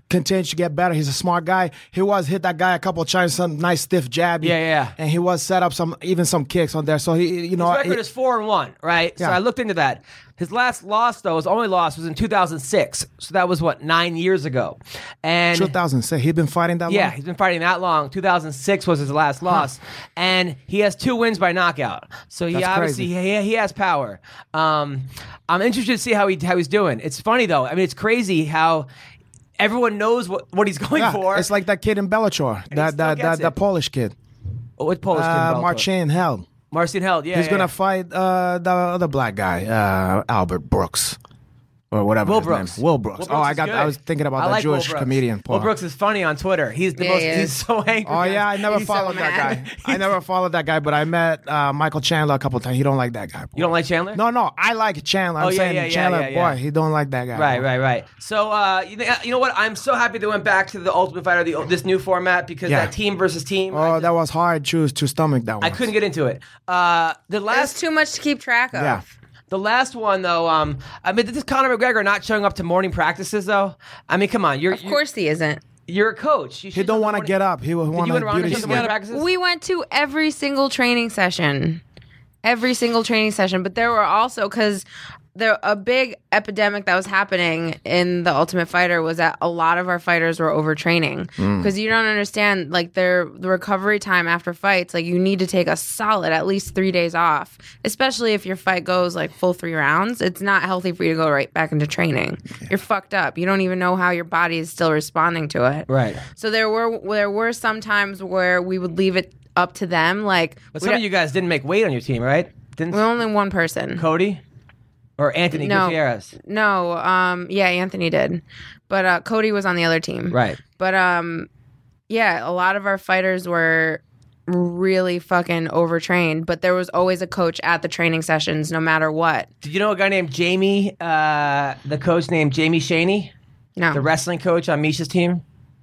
continues to get better. He's a smart guy. He was hit that guy a couple of times, some nice stiff jab. Yeah, yeah. And he was set up some even some kicks on there. So he, you know, His record he- is four and one, right? So Yeah. I looked into that. His last loss, though, his only loss was in two thousand six. So that was what nine years ago, and two thousand six. He'd been fighting that yeah, long. he's been fighting that long. two thousand six was his last loss, and he has two wins by knockout. So he That's obviously crazy. he, he has power. Um, I'm interested to see how he how he's doing. It's funny though. I mean, it's crazy how everyone knows what, what he's going Yeah, for. it's like that kid in Bellator, he that still that gets that, it. that Polish kid, what Polish kid? uh, Bellator? Marcin Held. Marcin Held. Yeah, He's yeah, gonna yeah. fight uh, the other black guy, uh, Albert Brooks, or whatever. Will his name Brooks. is. Will Brooks. Will oh, I is got. good. I was thinking about I that like Will Jewish Brooks. comedian. Will Paul. Brooks is funny on Twitter. He's the Yeah, most. he He's is. so angry. Oh yeah, I never He's so followed that mad. guy. I never followed that guy, but I met uh, Michael Chandler a couple times. He don't like that guy. You don't like Chandler? No, no, I like Chandler. I'm Oh, yeah, saying yeah, yeah, Chandler, yeah, yeah. boy, he don't like that guy. Right, right, right. So, uh, you, know, you know what? I'm so happy they went back to the Ultimate Fighter, the, this new format, because Yeah. that team versus team. I, Oh, just- that was hard to to stomach that one. I couldn't get into it. Uh, the That's last, too much to keep track of. Yeah. the last one though. Um, I mean, this is Conor McGregor not showing up to morning practices though. I mean, come on, you're Of course he isn't. you're a coach. You He should don't know want to morning- get up. He Did want you and to Ron beauty show the morning sleep. practices? We went to every single training session. Every single training session. But there were also, because there a big epidemic that was happening in the Ultimate Fighter was that a lot of our fighters were overtraining. Because you don't understand, like, their the recovery time after fights, like, you need to take a solid at least three days off. Especially if your fight goes, like, full three rounds. It's not healthy for you to go right back into training. You're fucked up. You don't even know how your body is still responding to it. Right. So there were there were some times where we would leave it up to them. Like, But we some of you guys didn't make weight on your team, right? Didn't we're only one person. Cody or Anthony No. Gutierrez? No, um, yeah, Anthony did, but uh, Cody was on the other team. Right. But um, yeah, a lot of our fighters were really fucking overtrained. But there was always a coach at the training sessions, no matter what. Did you know a guy named Jamie, uh, the coach named Jamie Shaney, No, the wrestling coach on Misha's team?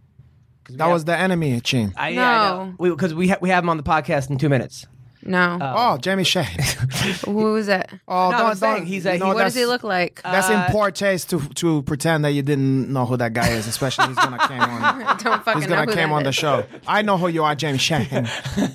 That was the enemy team. I, No. yeah, I know. Because we, ha- we have him on the podcast in two minutes. no. Oh, Jamie Shea. Who was it? Oh, No, don't, I'm saying don't. he's a- you know, he- What does he that's- look like? That's Uh, in poor taste to to pretend that you didn't know who that guy is, especially he's gonna came on. Don't fucking He's know gonna who came that on the is. show. I know who you are, Jamie Shane.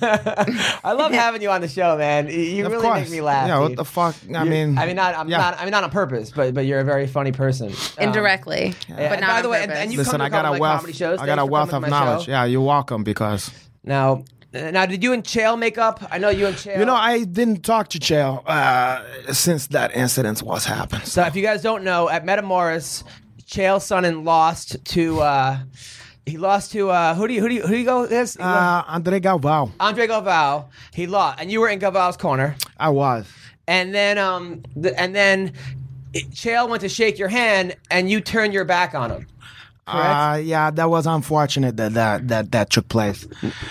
I love having you on the show, man. You- You Of really course. make me laugh. Yeah, what dude. the fuck? I You- mean, I mean, not, I'm yeah. not, I mean, not on purpose, but but you're a very funny person. Um, Indirectly, yeah, but and not by on the way, and, purpose. and you Listen, come to I got couple a of my wealth. comedy shows. I got Thanks a for wealth coming of to my knowledge. show. Yeah, you're welcome because Now, now, did you and Chael make up? I know you and Chael. you know I didn't talk to Chael uh, since that incident was happened. So if you guys don't know, at Metamoris, Chael Sonnen lost to. Uh, he lost to uh, who do you who do you who do you go this? He lost- Uh, Andre Galvao, Andre Galvao. He lost, and you were in Galvao's corner. I was. And then, um, the, and then, it, Chael went to shake your hand, and you turned your back on him. Uh, yeah, that was unfortunate that that that, that took place.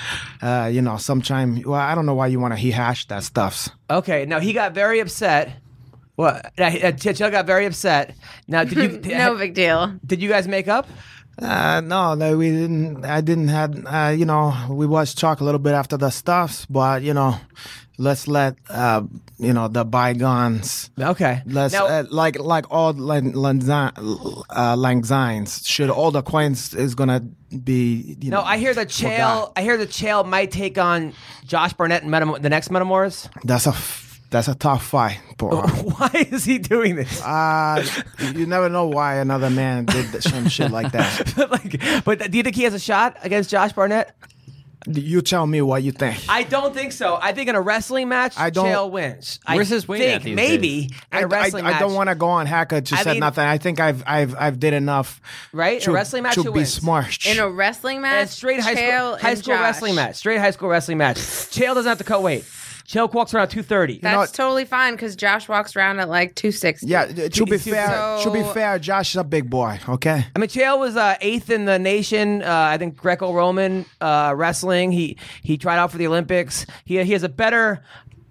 Uh, you know, sometime. Well, I don't know why you want to rehash that stuff. Okay, now he got very upset. Well, uh, uh, Chael got very upset. Now, did you no big deal. did you guys make up? Uh, no, no, we didn't. I didn't had. Uh, you know, we was talk a little bit after the stuffs, but you know, let's let uh, you know, the bygones. Okay. Let's now, uh, like like all lang, langzine, uh, langzines. Should all the coins is gonna be. You no, know, I hear that Chael. forgot. I hear that Chael might take on Josh Barnett in Metam- the next Metamors. That's a f- that's a tough fight, bro. Why is he doing this? Uh, you never know why another man did th- some shit like that. like, but do you think he has a shot against Josh Barnett? You tell me what you think. I don't think so. I think in a wrestling match, I don't- Chael wins. Where's I his weight think at these maybe days? in a I, wrestling I, match. I don't want to go on Hacker to I say mean- nothing. I think I've I've I've did enough. Right? In a to, wrestling match, to who be wins? smart. In a wrestling And match, a straight high Chael school, high and school Josh. wrestling match. Straight high school wrestling match. Chael doesn't have to cut weight. Chael walks around two thirty. That's know- totally fine because Josh walks around at like two sixty. Yeah, to be fair, So- to be fair, Josh is a big boy. Okay. I mean, Chael was uh, eighth in the nation. Uh, I think Greco-Roman uh, wrestling. He he tried out for the Olympics. He he has a better c-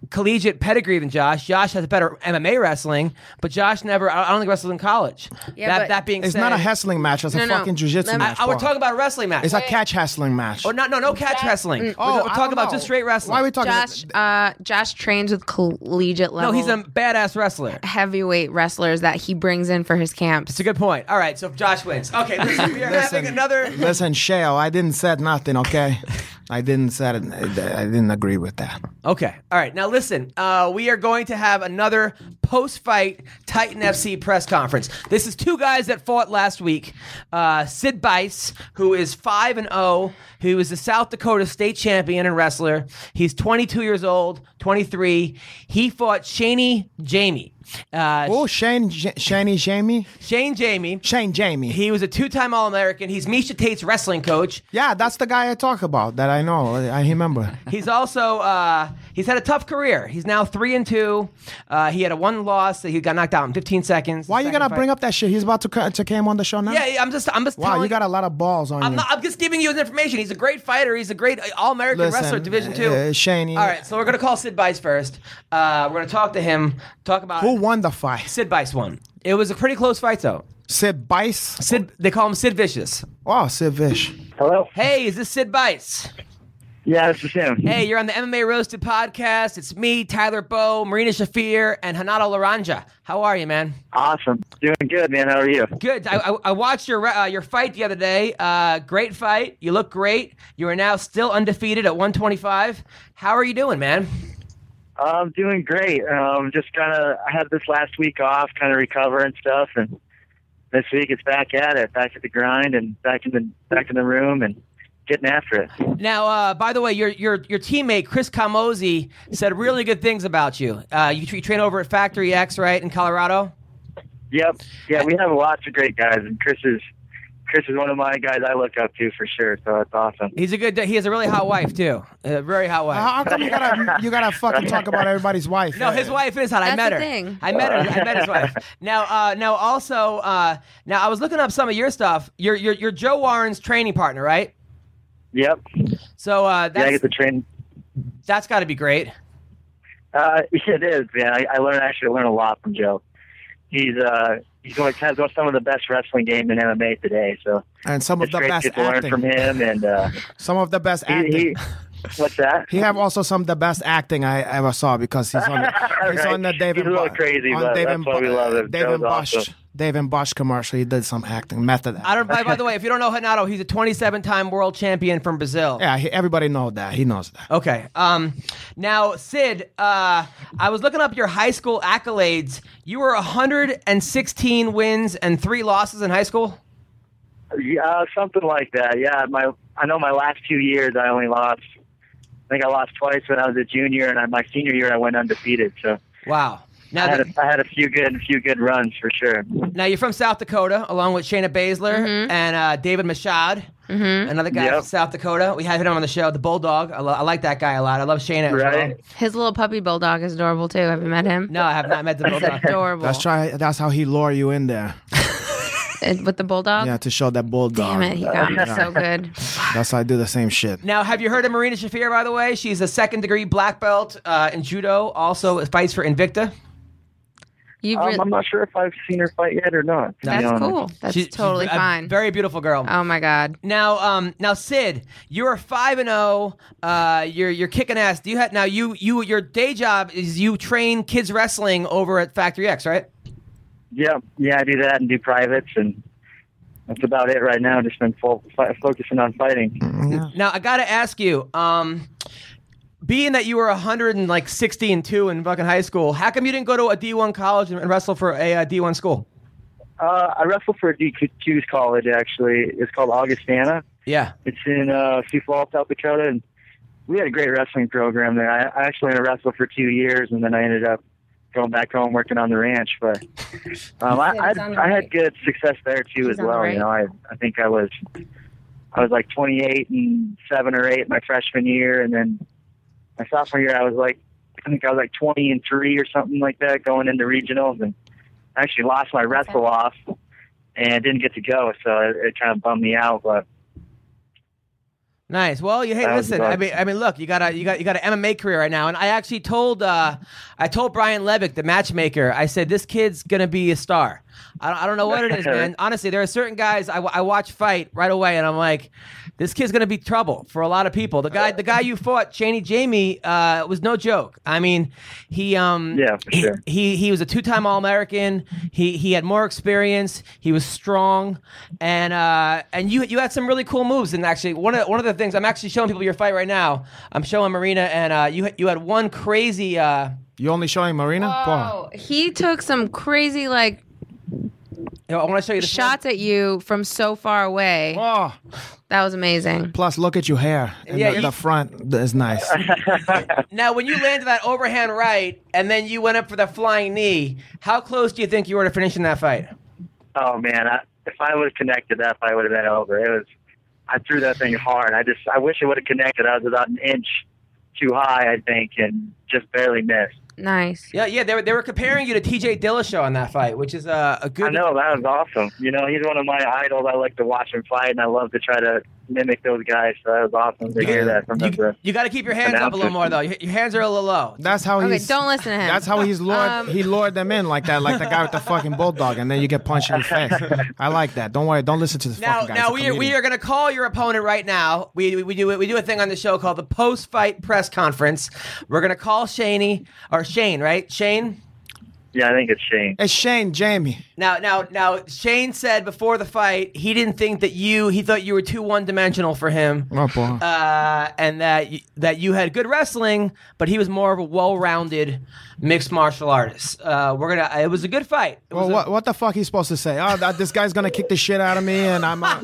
collegiate pedigree than Josh. Josh has better M M A wrestling, but Josh never. I don't think wrestled in college. Yeah, that but- that being It's said, not a wrestling match. It's a No, no. fucking jiu-jitsu Let me- match. I, we're bro. talking about a wrestling match. It's a catch wrestling match. Oh no, no, no catch wrestling. We're, Oh, we're I talking don't about know. just straight wrestling. Why are we talking? Josh, uh, Josh trains with collegiate no, level he's a badass wrestler. heavyweight wrestlers that he brings in for his camps. It's a good point. All right, so Josh wins. Okay, listen, we are Listen, having another. Listen, Shale, I didn't said nothing. Okay, I didn't said it. I didn't agree with that. Okay. All right. Now listen, uh, we are going to have another post-fight Titan F C press conference. This is two guys that fought last week. Uh, Sid Bice, who is five and zero, who is the South Dakota state champion and wrestler. He's twenty-two years old, twenty-three. He fought Shaney Jamie. Uh, Oh, Shane, J- Shaney, Jamie, Shane Jamie. Shane, Jamie. He was a two-time All-American. He's Misha Tate's wrestling coach. Yeah, that's the guy I talk about. That I know. I remember. He's also uh, he's had a tough career. He's now three and two. Uh, he had a one loss. He got knocked out in fifteen seconds. Why you Second gotta fight. bring up that shit? He's about to co- to came on the show now. Yeah, yeah, I'm just I'm just Wow, telling you got a lot of balls on I'm you. not, I'm just giving you his information. He's a great fighter. He's a great All American Listen, wrestler, Division Two. uh, Shane, All right, so we're gonna call Sid Bice first. Uh, we're gonna talk to him. Talk about Who won the fight? Sid Bice won. It was a pretty close fight though. Sid Bice. Sid, they call him Sid Vicious. Oh, Sid Vish. Hello? Hey, is this Sid Bice? Yeah, this is him. Hey, you're on the M M A Roasted podcast. It's me, Tyler Bowe, Marina Shafir, and Hanato Laranja. How are you, man? Awesome. Doing good, man. How are you? Good. I, I, I watched your uh, your fight the other day. Uh, great fight. You look great. You are now still undefeated at one twenty-five. How are you doing, man? I'm doing great. Um, just kind of, I had this last week off, kind of recover and stuff, and this week it's back at it, back at the grind, and back in the back in the room and getting after it. Now, uh, by the way, your your your teammate Chris Camozzi said really good things about you. Uh, you, you train over at Factory X, right, in Colorado? Yep. Yeah, we have lots of great guys, and Chris is Chris is one of my guys I look up to for sure. So it's awesome. He's a good. He has a really hot wife too. A very hot wife. How come you gotta you gotta fucking talk about everybody's wife? No, his wife is hot. I That's met the her. thing. I met her. I met his wife. Now, uh, now also, uh, now I was looking up some of your stuff. You're you're, you're Joe Warren's training partner, right? Yep. So uh, Yeah, I that's get to train. that's got to be great. Uh, it is, man. I, I learned actually learn a lot from Joe. He's uh he's going to have some of the best wrestling game in M M A today. So And some of it's the great to best get to learn acting. from him. And uh, Some of the best he, acting. he what's that? He have also some of the best acting I ever saw because he's on the, he's Right. on the David He's a little Bo- crazy, on but David that's why we Bo- love him. David Joe's Bosch, awesome. David Bosch commercial. He did some acting method. I don't. By, by the way, if you don't know Hanato, he's a twenty-seven time world champion from Brazil. Yeah, he, everybody knows that. He knows that. Okay. Um, now, Sid, uh, I was looking up your high school accolades. You were one hundred sixteen wins and three losses in high school. Yeah, something like that. Yeah, my I know my last two years I only lost. I think I lost twice when I was a junior, and I, my senior year I went undefeated. So Wow. Now, I had, the- a, I had a few good, a few good runs for sure. now you're from South Dakota, along with Shayna Baszler and uh, David Machad, another guy Yep. from South Dakota. We had him on the show, the Bulldog. I, lo- I like that guy a lot. I love Shayna as well. Right? His little puppy bulldog is adorable too. Have you met him? No, I have not met the Bulldog. Adorable. That's try. That's how he lure you in there. Uh, With the bulldog? Yeah, to show that bulldog. Damn it, he got me so good. That's how I do the same shit. Now, have you heard of Marina Shafir, by the way? She's a second degree black belt uh, in judo, also fights for Invicta. You Um, re- I'm not sure if I've seen her fight yet or not. to be That's honest. cool. That's She's- totally she's a fine. Very beautiful girl. Oh my god. Now, um, now, Sid, you're five and zero. Uh, you're you're kicking ass. Do you have now? You you your day job is you train kids wrestling over at Factory X, right? Yeah, yeah, I do that and do privates, and that's about it right now. Just been full, fi- focusing on fighting. Now, I got to ask you, um, being that you were one hundred sixty and two in fucking high school, how come you didn't go to a D one college and wrestle for a, uh D one school? Uh, I wrestled for a D Q's college, actually. It's called Augustana. Yeah. It's in uh, Sioux Falls, South Dakota, and we had a great wrestling program there. I, I actually had to wrestle for two years, and then I ended up going back home working on the ranch. But um, I, I, It's on the I right. had good success there too He's as on the well. right. You know, I I think I was I was like twenty-eight and seven or eight my freshman year, and then my sophomore year I was like I think I was like twenty and three or something like that going into regionals, and I actually lost my wrestle off and didn't get to go, so it, it kind of bummed me out. But Nice. Well, you hey, That was listen. fun. I mean, I mean, look, you got a you got you got an M M A career right now, and I actually told uh, I told Brian Levick, the matchmaker, I said this kid's gonna be a star. I don't, I don't know what it is, man. Honestly, there are certain guys I, I watch fight right away, and I'm like, this kid's gonna be trouble for a lot of people. The guy, the guy you fought, Cheney Jamie, uh, was no joke. I mean, he um, Yeah, for sure. he, he he was a two-time All-American. He he had more experience. He was strong, and uh, and you you had some really cool moves. And actually, one of one of the things I'm actually showing people your fight right now. I'm showing Marina, and uh, you you had one crazy. Uh, You only showing Marina? Porra. Oh, he took some crazy like I want to show you the shots at you from so far away. Oh, That was amazing. plus look at your hair. And Yeah, the, you- the front is nice. Now, when you landed that overhand right, and then you went up for the flying knee, how close do you think you were to finishing that fight? Oh man, I, if I would have connected that fight, would have been over. It was. I threw that thing hard. I just. I wish it would have connected. I was about an inch too high, I think, and just barely missed. Nice. Yeah, yeah, they were, they were comparing you to T J Dillashaw on that fight, which is uh, a good. I know, that was awesome. You know, he's one of my idols. I like to watch him fight, and I love to try to mimic those guys. So that was awesome to hear that from You, the you got to keep your hands up a little more, though. Your, your hands are a little low. That's how Okay, he's. don't listen to him. That's how he's lured. Um, he lured them in like that, like the guy with the fucking bulldog, and then you get punched in the face. I like that. Don't worry. Don't listen to this Now, fucking guy. now He's a we are, we comedian. are going to call your opponent right now. We, we, we do we do a thing on the show called the post-fight press conference. We're going to call Shaney, or Shane, right? Shane? Yeah, I think it's Shane. It's Shane Jamie. Now, now, now, Shane said before the fight he didn't think that you, he thought you were too one-dimensional for him. Oh, boy. uh, and that y- that you had good wrestling, but he was more of a well-rounded mixed martial artist. Uh, we're gonna. It was a good fight. It was Well, a- what what the fuck he's supposed to say? Oh, that, this guy's gonna kick the shit out of me, and I'm. Uh,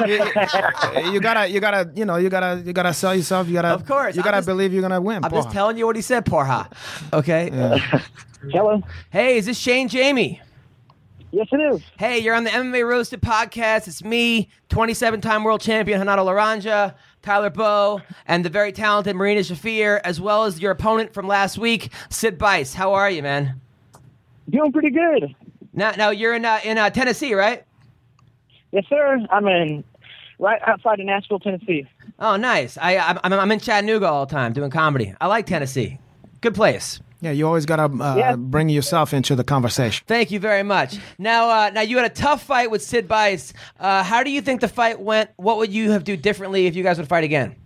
you, you gotta, you gotta, you know, you gotta, you gotta sell yourself. You gotta, Of course, you I'm gotta just- believe you're gonna win. I'm just porra. telling you what he said, Porha. Okay. Hello. Hey, is this Shane Jamie? Yes, it is. Hey, you're on the M M A Roasted podcast. It's me, twenty-seven-time world champion Renato Laranja, Tyler Bowe, and the very talented Marina Shafir, as well as your opponent from last week, Sid Bice. How are you, man? Doing pretty good. Now, now you're in uh, in uh, Tennessee, right? Yes, sir. I'm in right outside of Nashville, Tennessee. Oh, nice. I I'm, I'm I'm in Chattanooga all the time doing comedy. I like Tennessee. Good place. Yeah, you always gotta uh, Yeah. bring yourself into the conversation. Thank you very much. Now, uh, now you had a tough fight with Sid Bice. Uh, how do you think the fight went? What would you have do differently if you guys would fight again?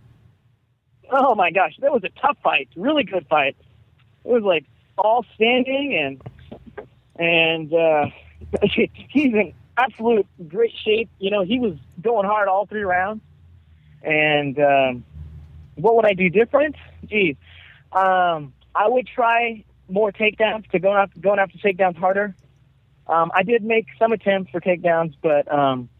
Oh my gosh, that was a tough fight. Really good fight. It was like all standing and and uh, he's in absolute great shape. You know, he was going hard all three rounds. And um, what would I do different? Geez, um, I would try more takedowns to go after going after takedowns harder. Um, I did make some attempts for takedowns, but um,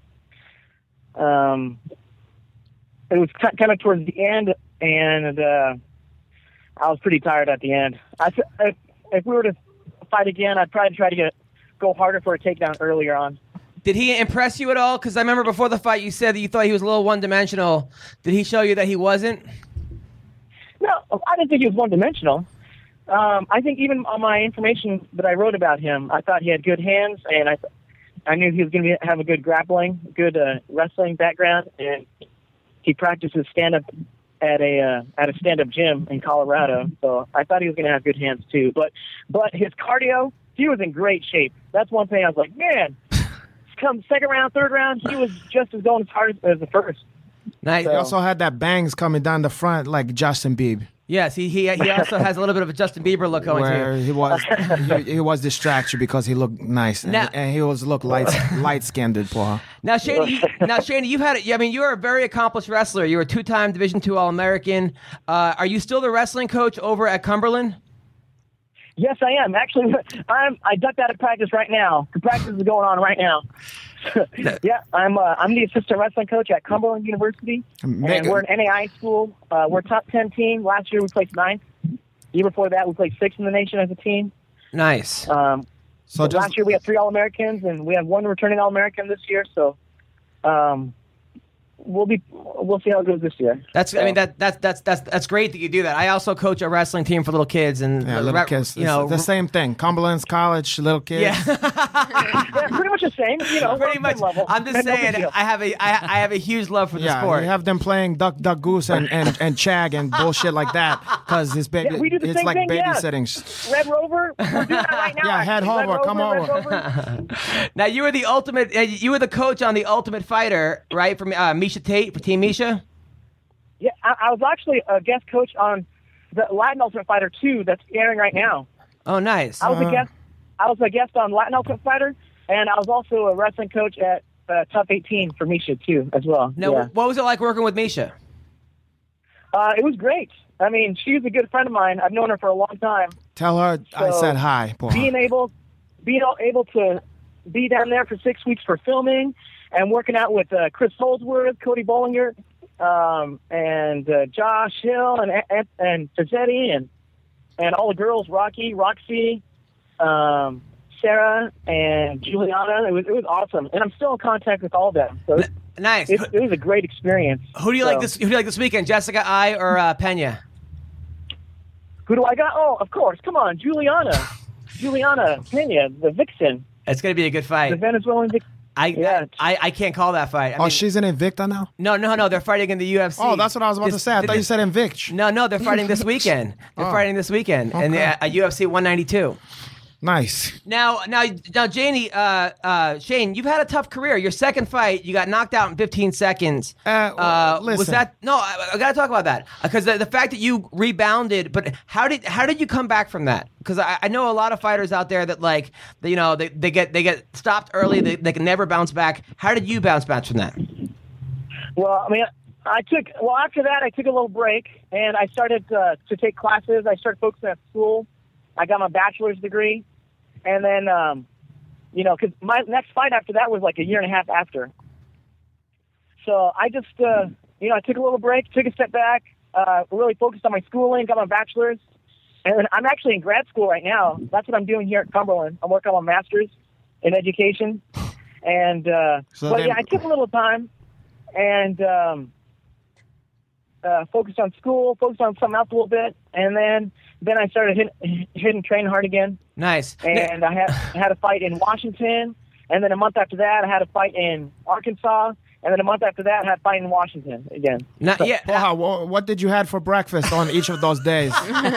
um, it was k- kind of towards the end, and uh, I was pretty tired at the end. I, th- if, if we were to fight again, I'd probably try to get go harder for a takedown earlier on. Did he impress you at all? Because I remember before the fight you said that you thought he was a little one-dimensional. Did he show you that he wasn't? No, I didn't think he was one-dimensional. Um, I think even on my information that I wrote about him, I thought he had good hands, and I, th- I knew he was going to have a good grappling, good uh, wrestling background, and he practices stand-up at a uh, at a stand-up gym in Colorado. So I thought he was going to have good hands too. But but his cardio, he was in great shape. That's one thing I was like, man. Come second round, third round, he was just as going as hard as, as the first. Nice. He also had that bangs coming down the front like Justin Bieber, Yes, he, he he also has a little bit of a Justin Bieber look going where to you. he was he, he was distracted because he looked nice and, Now- and he was look light light skinned, porra. Now, Shane, you, now Shane, you've had it. I mean, you're a very accomplished wrestler. You're a two-time Division two All-American. Uh, are you still the wrestling coach over at Cumberland? Yes, I am. Actually, I'm. I ducked out of practice right now. The practice is going on right now. yeah, I'm. Uh, I'm the assistant wrestling coach at Cumberland University, Make- and we're an N A I school. Uh, we're a top ten team. Last year we placed ninth. The year before that we placed sixth in the nation as a team. Nice. Um, So just last year we had three All Americans, and we had one returning All American this year. So, um, we'll be we'll see how it goes this year. That's I So- mean that that's that's that's that's great that you do that. I also coach a wrestling team for little kids and Yeah, uh, little re- kids. You know, It's the same thing. Cumberland's college, little kids. yeah. Yeah, pretty much the same. You know, Pretty on much. some level. I'm just No big saying. deal. I have a I, I have a huge love for the Yeah, sport. you have them playing duck, duck, goose, and and, and chag and bullshit like that because his baby, Yeah, we do the it's same like thing, yeah. babysitting. Red Rover, we're doing that right now. Yeah, head actually. Red over, come Rover, Red over. Rover. Now you were the ultimate. Uh, you were the coach on the Ultimate Fighter, right? From uh, Misha Tate for Team Misha. Yeah, I, I was actually a guest coach on the Latin Ultimate Fighter two that's airing right now. Oh, nice. I was Uh-huh. a guest. I was a guest on Latin Ultimate Fighter, and I was also a wrestling coach at uh, Tough eighteen for Misha too, as well. Now, yeah. what was it like working with Misha? Uh, it was great. I mean, she's a good friend of mine. I've known her for a long time. Tell her I So, said hi. Boy. Being able, being able to be down there for six weeks for filming, and working out with uh, Chris Holdsworth, Cody Bollinger, um, and uh, Josh Hill, and and, and Fazzetti, and and all the girls, Rocky, Roxy, um, Sarah, and Juliana. It was it was awesome, and I'm still in contact with all of them. So it, Nice. it, it was a great experience. Who do you like So, this? Who do you like this weekend? Jessica I or uh, Pena? Who do I got? Oh, of course. Come on, Juliana, Juliana Pena, the Vixen, It's gonna be a good the fight. Venezuelan Vixen. I, Yeah. I I can't call that fight. I Oh, mean, she's in Invicta now? no, no, no. They're fighting in the U F C. Oh, that's what I was about to This- say. I thought you this- said Invict. No, no. They're fighting this weekend. They're Oh. fighting this weekend in the Okay. uh, U F C one ninety-two. Nice. Now, now, now, Janie, uh, uh, Shane, you've had a tough career. Your second fight, you got knocked out in fifteen seconds. Uh, well, was listen. that no? I, I got to talk about that because the, the fact that you rebounded. But how did how did you come back from that? Because I, I know a lot of fighters out there that like you know they, they get they get stopped early. They, they can never bounce back. How did you bounce back from that? Well, I mean, I took well after that. I took a little break and I started uh, to take classes. I started focusing on school. I got my bachelor's degree, and then um, you know, because my next fight after that was like a year and a half after. So I just uh, you know I took a little break, took a step back, uh, really focused on my schooling, got my bachelor's, and then I'm actually in grad school right now. That's what I'm doing here at Cumberland. I'm working on my master's in education, and uh, So but then- yeah, I took a little time and. Um, Uh, focused on school, focused on something else a little bit, and then then I started hitting, hitting train hard again. Nice. And I had I had a fight in Washington, and then a month after that I had a fight in Arkansas, and then a month after that I had a fight in Washington again. Not, yeah. Poha, wha- what did you had for breakfast on each of those days?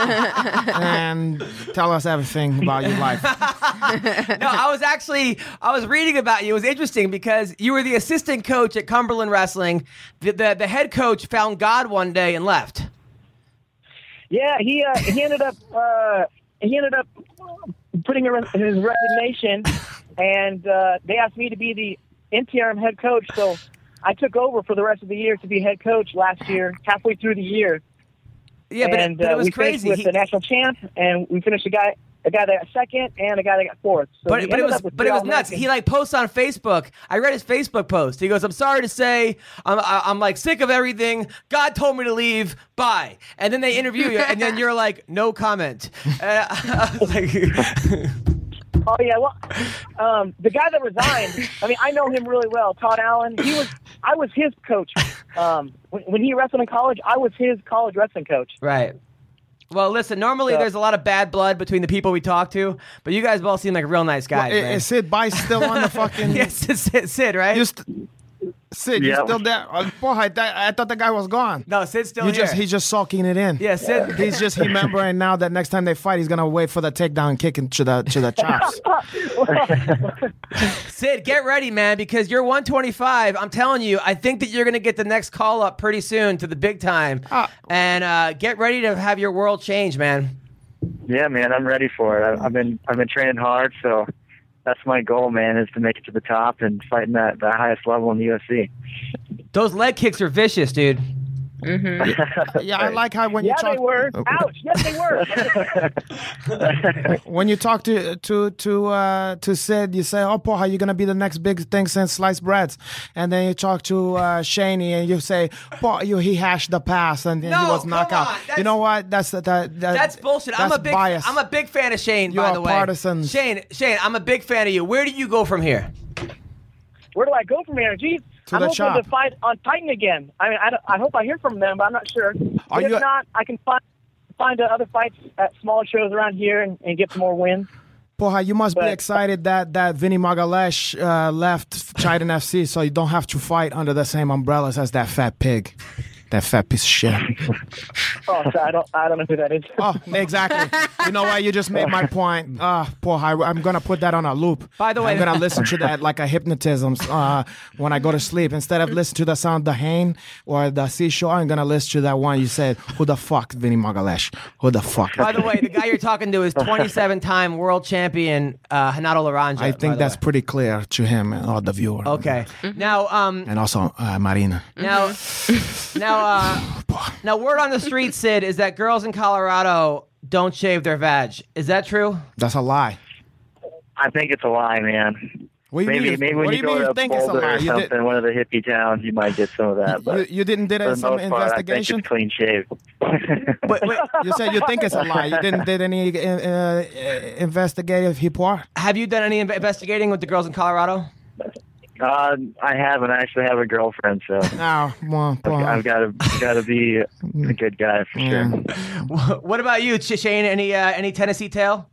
And tell us everything about your life. No, I was actually I was reading about you. It was interesting because you were the assistant coach at Cumberland Wrestling. The the, the head coach found God one day and left. Yeah, he uh, he ended up uh, he ended up putting a, his resignation, and uh, they asked me to be the interim head coach. So I took over for the rest of the year to be head coach last year, halfway through the year. Yeah, but, and it, but it uh, was we finished crazy. with He- the national champ, and we finished a guy a guy that got second and a guy that got fourth. So But, we but it ended was up with but it three was nuts. All-Americans. He like posts on Facebook. I read his Facebook post. He goes, "I'm sorry to say, I'm I- I'm like sick of everything. God told me to leave. Bye." And then they interview you, and then you're like, "No comment." And I was like, Oh yeah, well, um, the guy that resigned. I mean, I know him really well, Todd Allen. He was, I was his coach um, when, when he wrestled in college. I was his college wrestling coach. right. Well, listen. Normally, So- there's a lot of bad blood between the people we talk to, but you guys both seem like real nice guys. Well, man. is Sid Bice still on the fucking... yes, Sid, Sid, right? You st- Sid, you Yeah. still there? Uh, boy, I, th- I thought the guy was gone. no, Sid's still You here. just he's just soaking it in. yeah, Sid. He's just remembering now that next time they fight, he's gonna wait for the takedown kick into the to the chops. Sid, get ready, man, because you're one twenty-five. I'm telling you, I think that you're going to get the next call up pretty soon to the big time. Ah. And uh, get ready to have your world change, man. Yeah, man, I'm ready for it. I, I've been I've been training hard, so that's my goal, man, is to make it to the top and fighting that the highest level in the U F C. Those leg kicks are vicious, dude. Yeah, I like how when Yeah, you talk they were. Ouch! Yes, they were. when you talk to to to uh, to Sid, you say, "Oh, Poha, you're gonna be the next big thing since sliced breads," and then you talk to uh, Shaney and you say, "Poha, you he hashed the pass and then No, he was come knocked out." on, that's- You know what? That's that. that That's bullshit. I'm that's a big bias. I'm a big fan of Shane, You're by a the way. partisan. Shane, Shane, I'm a big fan of you. Where do you go from here? Where do I go from here? Geez, To I'm the hoping chop. to fight on Titan again. I mean, I, don't- I hope I hear from them, but I'm not sure. Are if you- not, I can find find uh, other fights at smaller shows around here and, and get some more wins. Porra, you must be But- excited that that Vinny Magalesh uh, left Titan F C, so you don't have to fight under the same umbrellas as that fat pig, that fat piece of shit. Oh, so I don't I don't know who that is. Oh, exactly. You know what? You just made my point. Ah, porra, I, I'm gonna put that on a loop. By the way- I'm gonna listen to that like a hypnotism uh, when I go to sleep. Instead of listening to the sound of the Hain or the Seashore, I'm gonna listen to that one you said. Who the fuck, Vinny Magalesh? Who the fuck? By the way, the guy you're talking to is twenty-seven-time world champion uh, Hanato Laranja. I by think the that's way. pretty clear to him and all the viewer. Okay. Now, um, And also uh, Marina. now, now, uh, now, word on the street, Sid, is that girls in Colorado don't shave their vag. Is that true? That's a lie. I think it's a lie, man. What do you Maybe mean? maybe what when do you you go mean to you think it's a Boulder lie? or You, something, did, one of the hippie towns, you might get some of that. you, But you didn't did for the some most part, I think investigation? it's clean shaved. Wait, wait, You said you think it's a lie. You didn't did any uh, uh, investigative report? have you done any inve- investigating with the girls in Colorado? uh, I haven't. I actually have a girlfriend, so No, well, well, I've got to got to be a good guy for yeah. sure. What about you, Ch- Shane? Any uh, any Tennessee tail?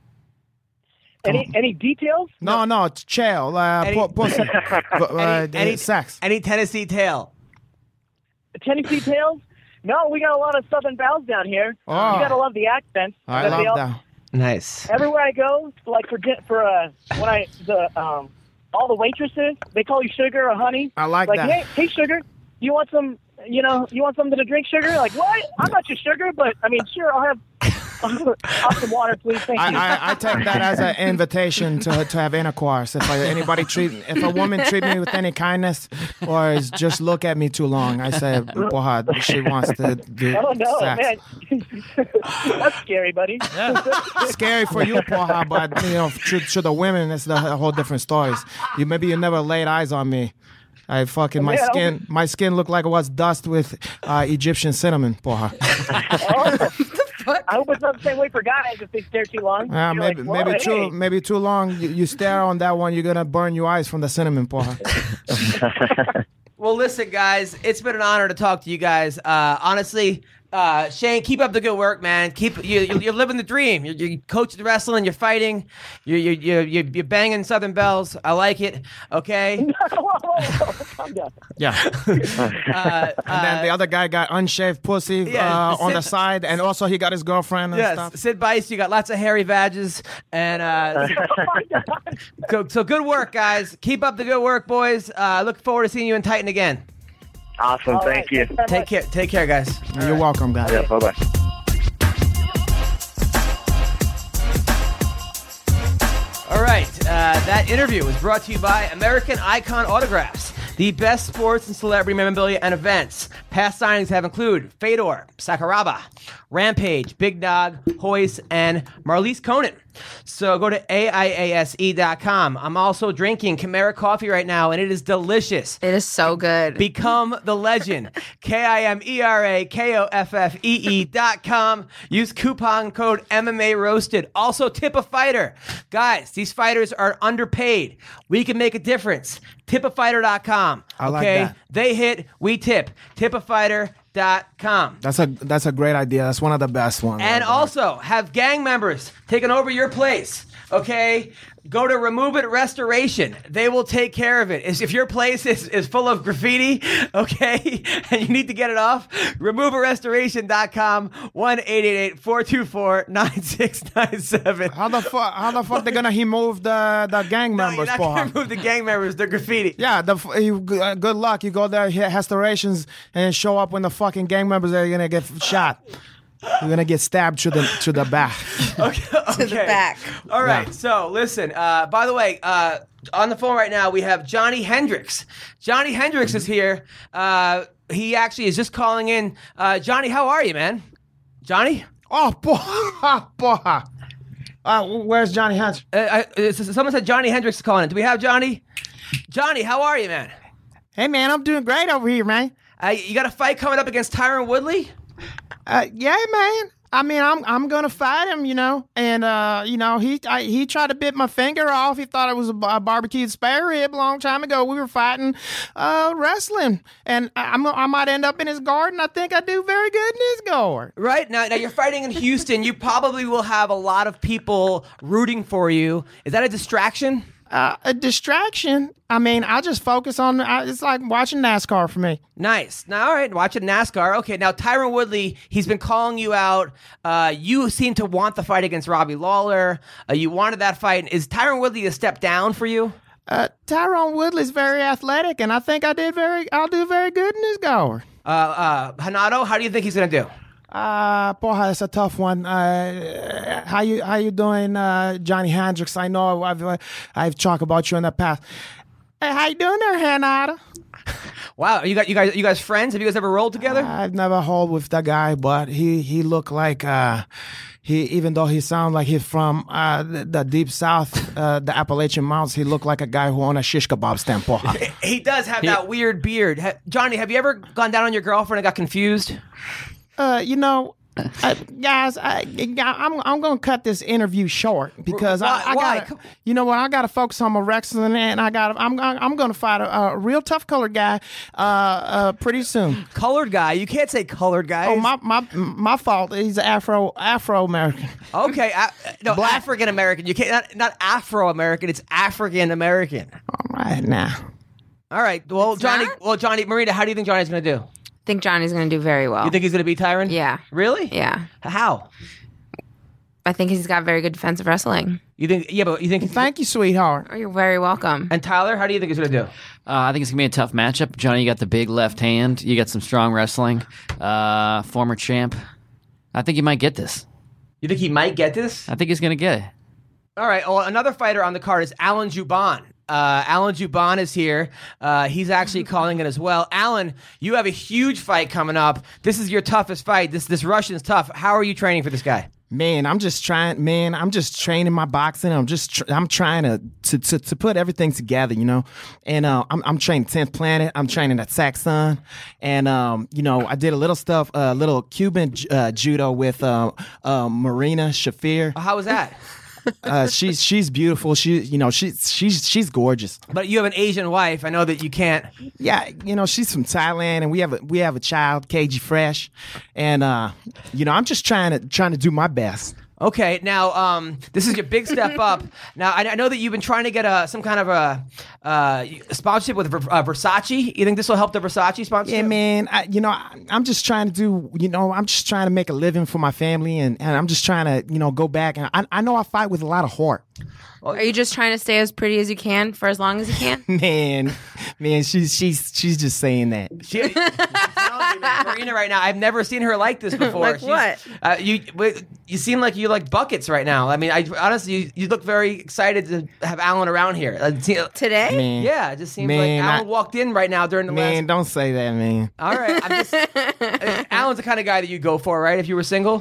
Any any details? No, no, it's chill. Uh, Any- pu- pussy. uh, Any, any sex. Any Tennessee tail? Tennessee Tales? No, we got a lot of Southern belles down here. Oh. You gotta love the accents. I But they love all- that. Nice. Everywhere I go, like for di- for uh, when I the um all the waitresses, they call you sugar or honey. I like like that. hey hey sugar, you want some? You know, you want something to drink, sugar? Like what? I'm not your sugar, but I mean, sure, I'll have I'll have some water, please. Thank I, you. I, I take that as an invitation to to have intercourse. If I, anybody treat, if a woman treat me with any kindness, or is just look at me too long, I say, "Boy, she wants to do Oh no, sex." man, that's scary, buddy. Scary for you, Porha, but you know, to, to the women, it's the a whole different stories. You maybe you never laid eyes on me. I fucking my Yeah. skin, my skin looked like it was dust with uh, Egyptian cinnamon, Porha. Oh. I hope it's not the same way for guys if they stare too long. Uh, You're maybe like, maybe "Whoa, too hey." maybe too long. You, you stare on that one, you're gonna burn your eyes from the cinnamon, Porha. Well, listen, guys, it's been an honor to talk to you guys. Uh, honestly, uh, Shane, keep up the good work, man. Keep you, you- you're living the dream. You're, you're coaching wrestling. You're fighting. You're you're, you're you're you're banging Southern Bells. I like it. Okay. Whoa, whoa, whoa, calm down. Yeah. Uh, And then the other guy got unshaved pussy Yeah, uh, on the Sid- side, and also he got his girlfriend and yes, stuff. Sid Bice, you got lots of hairy badges, and uh, so, so good work, guys. Keep up the good work, boys. Uh, look forward to seeing you in Titan again. Awesome, All thank right, you. thanks very Take much. care. Take care, guys. You're welcome, guys. Yeah, bye bye. All right, uh, that interview was brought to you by American Icon Autographs, the best sports and celebrity memorabilia and events. Past signings have included Fedor, Sakuraba, Rampage, Big Dog, Hoist, and Marlies Conan. So go to A I A S E dot com. I'm also drinking Chimera coffee right now, and it is delicious. It is so good. Become the legend. K I M E R A K O F F E E dot com. Use coupon code M M A Roasted. Also, tip a fighter. Guys, these fighters are underpaid. We can make a difference. tip a fighter dot com. I like okay? that. They hit, we tip. tip a fighter dot com. That's a that's a great idea. That's one of the best ones. And ever. also have gang members taking over your place. Okay? Go to Remove It Restoration. They will take care of it. If if your place is, is full of graffiti, okay, and you need to get it off, remove it restoration dot com, one eight eight eight, four two four, nine six nine seven. how the fuck how the fuck they gonna remove the the gang No, you're members, not going Porha? to remove the gang members, the graffiti. Yeah, the f- you, uh, good luck. You go there, hit restorations, and show up when the fucking gang members are gonna get shot. You're gonna get stabbed to the to the back. Okay. To the back. All right. Yeah. So listen. Uh, by the way, uh, on the phone right now we have Johnny Hendricks. Johnny Hendricks is here. Uh, he actually is just calling in. Uh, Johnny, how are you, man? Johnny. Oh, Porha, Porha. Uh, where's Johnny Hunch? Uh, I, uh, someone said Johnny Hendricks is calling in. Do we have Johnny? Johnny, how are you, man? Hey man, I'm doing great over here, man. Uh, you got a fight coming up against Tyron Woodley? Uh, yeah, man. I mean, I'm I'm gonna fight him, you know, and uh, you know, he I, he tried to bit my finger off. He thought it was a, a barbecued spare rib a long time ago. We were fighting, uh, wrestling, and I, I'm I might end up in his garden. I think I do very good in his guard. Right now, now you're fighting in Houston. You probably will have a lot of people rooting for you. Is that a distraction? Uh, a distraction. I mean, I just focus on. I, it's like watching NASCAR for me. Nice. Now, all right, watching NASCAR. Okay, now Tyron Woodley, he's been calling you out. Uh, you seem to want the fight against Robbie Lawler. Uh, you wanted that fight. Is Tyron Woodley a step down for you? Uh, Tyrone Woodley's very athletic, and I think I did very. I'll do very good in his guard. Uh, uh, Hanato, how do you think he's going to do? Uh, boy, it's a tough one. Uh, how you how you doing, uh, Johnny Hendricks? I know I've I've talked about you in the past. Hey, how you doing there, Hanada? Wow, you got you guys you guys friends? Have you guys ever rolled together? I've never hold with that guy, but he he looked like uh, he even though he sound like he's from uh, the, the deep south, uh, the Appalachian Mountains, he looked like a guy who owned a shish kebab stand. Boy. He does have that weird beard. Ha- Johnny, have you ever gone down on your girlfriend and got confused? Uh, you know, uh, guys, I, I'm I'm gonna cut this interview short because Why- I, I why? gotta, you know what, I gotta focus on my wrestling and I got I'm I'm gonna fight a, a real tough colored guy, uh, uh, pretty soon. Colored guy. You can't say colored guy. Oh, my my my fault. He's Afro Afro American. Okay, uh, no, African American. You can't not, not Afro American. It's African American. All right, now. All right. Well, It's Johnny. not? Well, Johnny. Marita, how do you think Johnny's going to do? I think Johnny's going to do very well. You think he's going to beat Tyron? Yeah. Really? Yeah. How? I think he's got very good defensive wrestling. You think? Yeah, but you think? Thank you, sweetheart. Oh, you're very welcome. And Tyler, how do you think he's going to do? Uh, I think it's gonna be a tough matchup. Johnny, you got the big left hand. You got some strong wrestling. Uh, former champ. I think you might get this. You think he might get this? I think he's gonna get it. All right. Well, another fighter on the card is Alan Juban. Uh, Alan Juban is here. Uh, he's actually calling it as well. Alan, you have a huge fight coming up. This is your toughest fight. This this Russian's tough. How are you training for this guy? Man, I'm just trying. Man, I'm just training my boxing. I'm just, tr- I'm trying to, to to to put everything together, you know. And uh, I'm I'm training tenth Planet. I'm training at Saxon, and um, you know, I did a little stuff, a uh, little Cuban uh, judo with uh, uh, Marina Shafir. How was that? Uh, she's she's beautiful. She, you know, she's she's she's gorgeous. But you have an Asian wife. I know that you can't. Yeah, you know, she's from Thailand, and we have a we have a child, K G Fresh, and uh, you know, I'm just trying to trying to do my best. Okay, now um, this is your big step up. Now I, I know that you've been trying to get a some kind of a uh, sponsorship with uh, Versace. You think this will help the Versace sponsorship? Yeah, man. I, you know, I, I'm just trying to do. You know, I'm just trying to make a living for my family, and, and I'm just trying to, you know, go back. And I, I know I fight with a lot of heart. Are you just trying to stay as pretty as you can for as long as you can? Man, man, she's she's she's just saying that. She, I'm telling you, man, Marina, right now, I've never seen her like this before. Like She's- what? Uh, you you seem like you like buckets right now. I mean, I honestly, you, you look very excited to have Alan around here. Uh, see- Today? Man, yeah, it just seems Man, like Alan I- walked in right now during the man, last. don't say that, man. All right, I'm just. uh, Alan's the kind of guy that you go for, right? If you were single,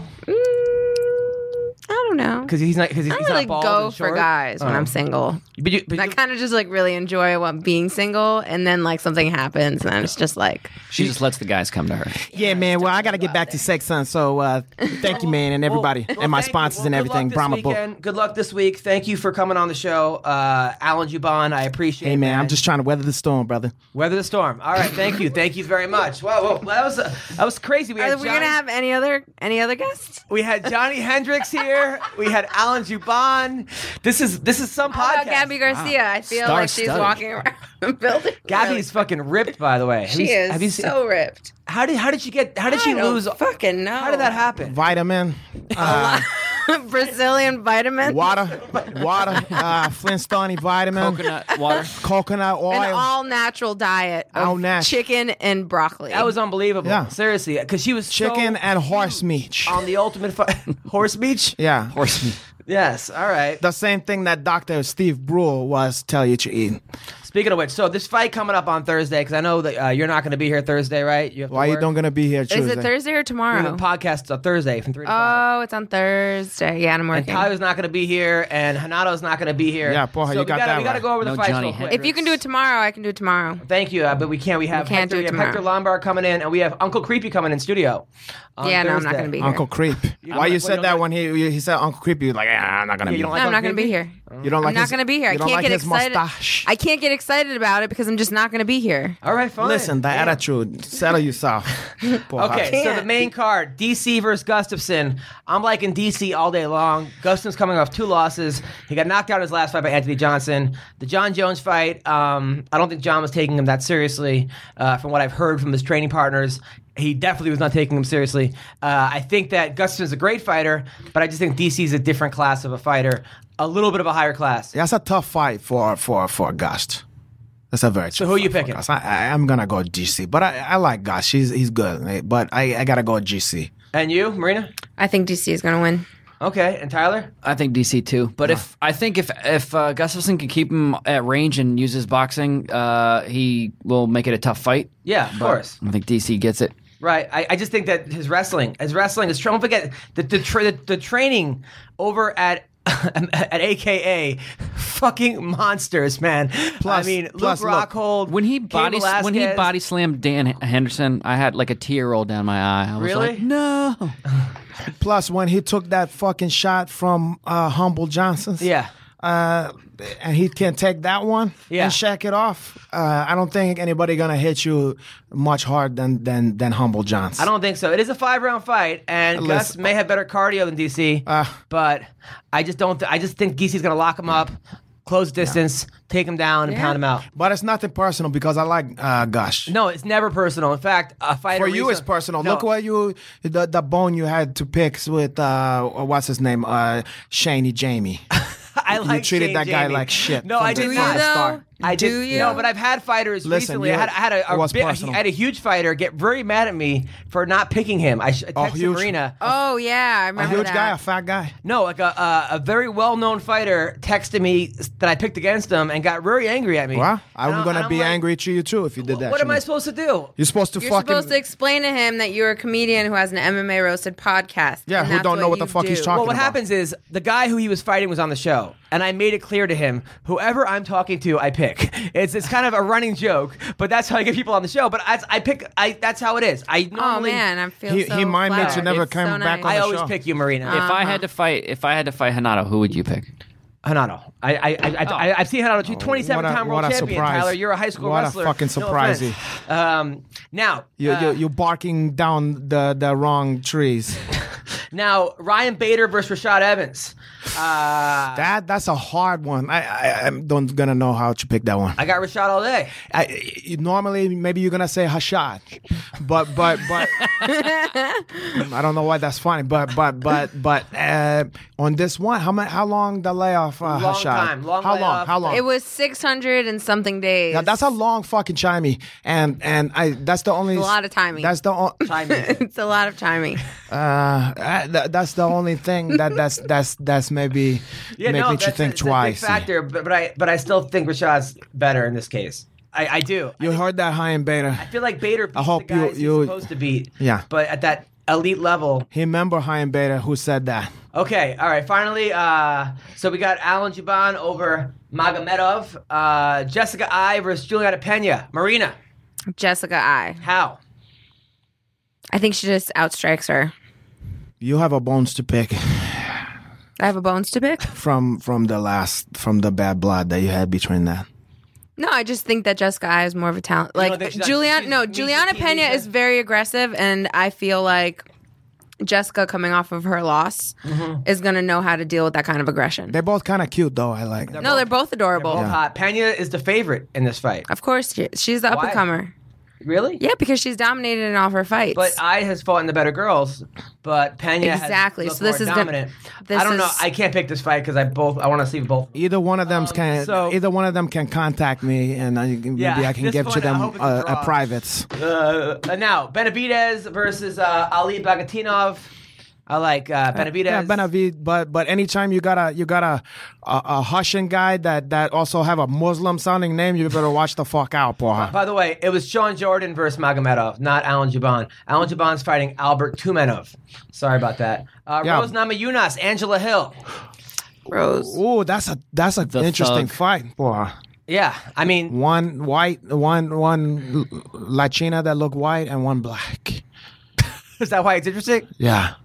I don't know. because he's not because he's, I he's don't really not bald go and for short. guys when Oh. I'm single. But you, but I you- kind of just like really enjoy what being single, and then like something happens, and then it's just like She just lets the guys come to her. Yeah, man. Well, I got to get back to Sex Son. So uh, thank you, man, and everybody, Well, well, and my thank you. sponsors Well, and good everything. luck this Brahma Book. weekend. Good luck this week. Thank you for coming on the show, uh, Alan Juban. I appreciate. Hey, it, man, I'm just trying to weather the storm, brother. weather the storm. All right, thank you, thank you very much. Wow, whoa, that was uh, that was crazy. We had Are we Johnny, gonna have any other any other guests? we had Johnny Hendricks here. We had Alan Juban. This is this is some How about podcast. Gabby Garcia? I feel Star like she's studded. walking around the building. Gabby's fucking ripped, by the way. Have She you- is Have you seen, so ripped. how did how did she get? How did she I don't lose? Fucking know. How did that happen? Vitamin, uh, Brazilian vitamin. water, water, uh, Flintstone vitamin, Coconut water. coconut oil. An all natural diet of All nat- chicken and broccoli. That was unbelievable. Yeah. Seriously, because she was so chicken and horse meat. on the ultimate fi- horse beach. Yeah. Horse meat. Yes. All right. The same thing that Doctor Steve Brule was tell you to eat. Speaking of which, so this fight coming up on Thursday, because I know that uh, you're not going to be here Thursday, right? You have to Why you work. don't gonna be here Tuesday? Is it Thursday or The tomorrow? podcast's on Thursday from three to five. Oh, it's on Thursday. Yeah, I'm And working. Tyler's not going to be here, and Hanato's not going to be here. Yeah, porra, so you we got gotta, that We got to right. go over the No fights Johnny real quick. If you can do it tomorrow, I can do it tomorrow. Thank you, uh, but we can't. We have can't Hector, do it we have tomorrow. Hector Lombard coming in, and we have Uncle Creepy coming in studio. on Yeah, no, I'm not Thursday. going to be here. Uncle Creep. don't Why like- you what, you said don't that like- when he he said Uncle Creep? You're like, ah, I'm not gonna Yeah, be. you don't No, like I'm not Uncle going to be Creepy? here. you don't like I'm not his- going to be here. I You don't can't like get his excited. mustache. I can't get excited about it because I'm just not going to be here. All right, fine. Listen, the Damn. attitude. Settle yourself. Porra. Okay, so the can't. main card, D C versus Gustafson. I'm liking D C all day long. Gustafson's coming off two losses. He got knocked out in his last fight by Anthony Johnson. The John Jones fight, um, I don't think John was taking him that seriously. Uh, from what I've heard from his training partners, he definitely was not taking him seriously. Uh, I think that Gustafson's a great fighter, but I just think D C's a different class of a fighter, a little bit of a higher class. That's a tough fight for for for Gust. That's a very. So who are you picking? I, I, I'm gonna go G C, but I, I like Gust. He's he's good, but I, I gotta go G C. And you, Marina? I think D C is going to win. Okay, and Tyler? I think D C too. But if I think if if uh, Gustafson can keep him at range and use his boxing, uh, he will make it a tough fight. Yeah, of But course. I think D C gets it. Right. I, I just think that his wrestling, his wrestling is. Don't forget the the, tra- the, the training over at at A K A fucking monsters, man. Plus- I mean, plus, Luke look, Rockhold, When he Cain body when he Velasquez. body slammed Dan Henderson, I had like a tear roll down my eye. I was Really? like, no. Plus, when he took that fucking shot from uh, Humble Johnson's, Yeah. uh, and he can take that one Yeah. and shake it off. Uh, I don't think anybody gonna hit you much harder than than than Humble Johnson. I don't think so. It is a five round fight, and Gus Listen. may have better cardio than D C, Uh, but I just don't. Th- I just think D C's going to lock him up, close distance, take him down, and Yeah. pound him out. But it's nothing personal because I like uh, Gush. No, it's never personal. In fact, a fighter For you, recent- it's personal. No. Look what you the the bone you had to pick with uh, what's his name, uh, Shaney Jamie. I like treated Shane that guy Jamie. like shit No, from I the did Do not. you though? start. I Do did, you? No, but I've had fighters Listen, recently. you- I had, I had a, a it was bit- personal. I had a huge fighter get very mad at me for not picking him. I, sh- I texted huge? Marina. Oh, yeah. I A remember huge that. guy, a fat guy. No, like a, a, a very well-known fighter texted me that I picked against him and got very angry at me. Well, And I'm and gonna I'm be like, angry to you too if you did that. What to am I me. supposed to do? You're supposed to You're fucking supposed to explain to him that you're a comedian who has an M M A roasted podcast. Yeah, and who that's don't know what the you fuck he's do. talking Well, what about. happens is the guy who he was fighting was on the show, and I made it clear to him, whoever I'm talking to, I pick. It's it's kind of a running joke, but that's how I get people on the show. But I, I pick. I that's how it is. I Oh, normally. man. I feel He- so he might make flattered. you never It's come so back nice. on I the always show. pick you, Marina. If I had to fight, if I had to fight Hanato, who would you pick? Hanado. I, I, I, I, I, I've seen Hanado. She's twenty-seven What a- time world what a champion. surprise. Tyler, you're a high school What a wrestler. fucking No surprise. offense. um, now, You, uh, you, you're barking down the, the wrong trees. now Ryan Bader versus Rashad Evans. Uh, That that's a hard one. I, I I'm don't gonna know how to pick that one. I got Rashad all day. I, you- normally maybe you're gonna say Hashad, but but but I don't know why that's funny. But but but but uh, on this one, how much? How long the layoff? Uh, Long Hashad? time, long how long? layoff. How long? It was six hundred and something days. Yeah, that's a long fucking chimey, and and I that's the only a lot of timing. That's the o- Time me. it's a lot of timing. uh, uh th- that's the only thing that that's that's that's maybe Yeah, make no, me that's to think a, it's twice. a big factor, but, but I but I still think Rashad's better in this case. I, I do. You heard that, high and beta. I feel like Bader beats I hope the you- guys you- he's supposed to beat. Yeah. But at that elite level. He remember high and beta who said that. Okay, all right. Finally, uh, so we got Alan Juban over Magomedov. Uh, Jessica I versus Juliana Pena. Marina, Jessica I. how? I think she just outstrikes her. You have a bones to pick I have a bones to pick. from from the last from the bad blood that you had between that. No, I just think that Jessica I is more of a talent. don't Like think she's- Juliana, she's no, Misha Juliana T. Pena Misha? is very aggressive, and I feel like Jessica, coming off of her loss, is gonna know how to deal with that kind of aggression. They're both kind of cute though. I like. no, they're both adorable. Both hot. Pena is the favorite in this fight. Of course, she- she's the up and comer. Really? Yeah, because she's dominated in all of her fights. But I has fought in the better girls, but Pena Exactly, has so looked this more is gonna- dominant. this I don't know. is- I can't pick this fight because I both. I want to see both. Either one of them can. Um, so- either one of them can contact me, and I, maybe Yeah, I can this give to one, I them hope it's a uh, draw. a privates. Uh, now, Benavidez versus uh, Ali Bagatinov. I like uh, Benavidez. Yeah, Benavidez. But but anytime you got a you got a a, a Russian guy that that also have a Muslim sounding name, you better watch the fuck out, boy. By the way, it was Sean Jordan versus Magomedov, not Alan Juban. Alan Juban's fighting Albert Tumenov. Sorry about that. Uh, Yeah. Rose Namajunas, Angela Hill. Rose. Ooh, that's a that's an The interesting thug. fight, boy. Yeah, I mean, One white, one one Latina that look white, and one black. is that why it's interesting? Yeah.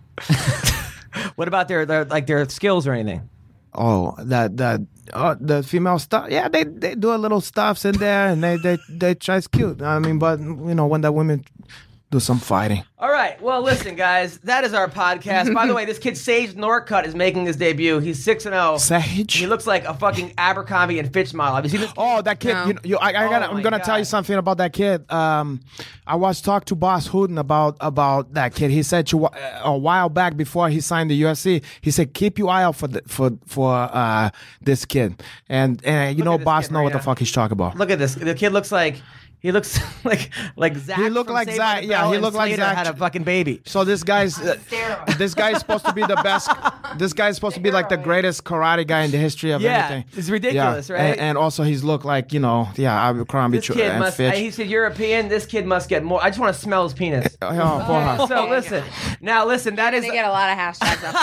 What about their, their like their skills or anything? Oh, that that uh, the female stuff. Yeah, they they do a little stuffs in there, and they they they try it's cute. I mean, but you know when the women do some fighting. All right. Well, listen, guys, that is our podcast. By the way, this kid Sage Norcutt is making his debut. He's six and zero. Sage. He looks like a fucking Abercrombie and Fitch model. Have you seen this? Oh, that kid! No. You, you, I, I gotta, Oh I'm my gonna God. tell you something about that kid. Um, I was talking to Boss Hooten about about that kid. He said to, a while back before he signed the U F C, he said keep your eye out for the, for for uh, this kid. And and you Look know, at this Boss kid, know what the Marina. fuck he's talking about. Look at this. The kid looks like he looks like like Zach. He looked from like Saved Zach- by the yeah, Bell he and looked like Slater Zach. had a fucking baby. So this guy's uh, this guy's supposed to be the best. This guy's supposed to be like the greatest karate guy in the history of Yeah, anything. it's ridiculous, Yeah. right? And, and also he's looked like you know, yeah, Abercrombie This Tr- kid and must. Fitch. He said European. This kid must get more. I just want to smell his penis. Oh, boy. So listen. Now listen. That You're is. gonna get a lot of hashtags up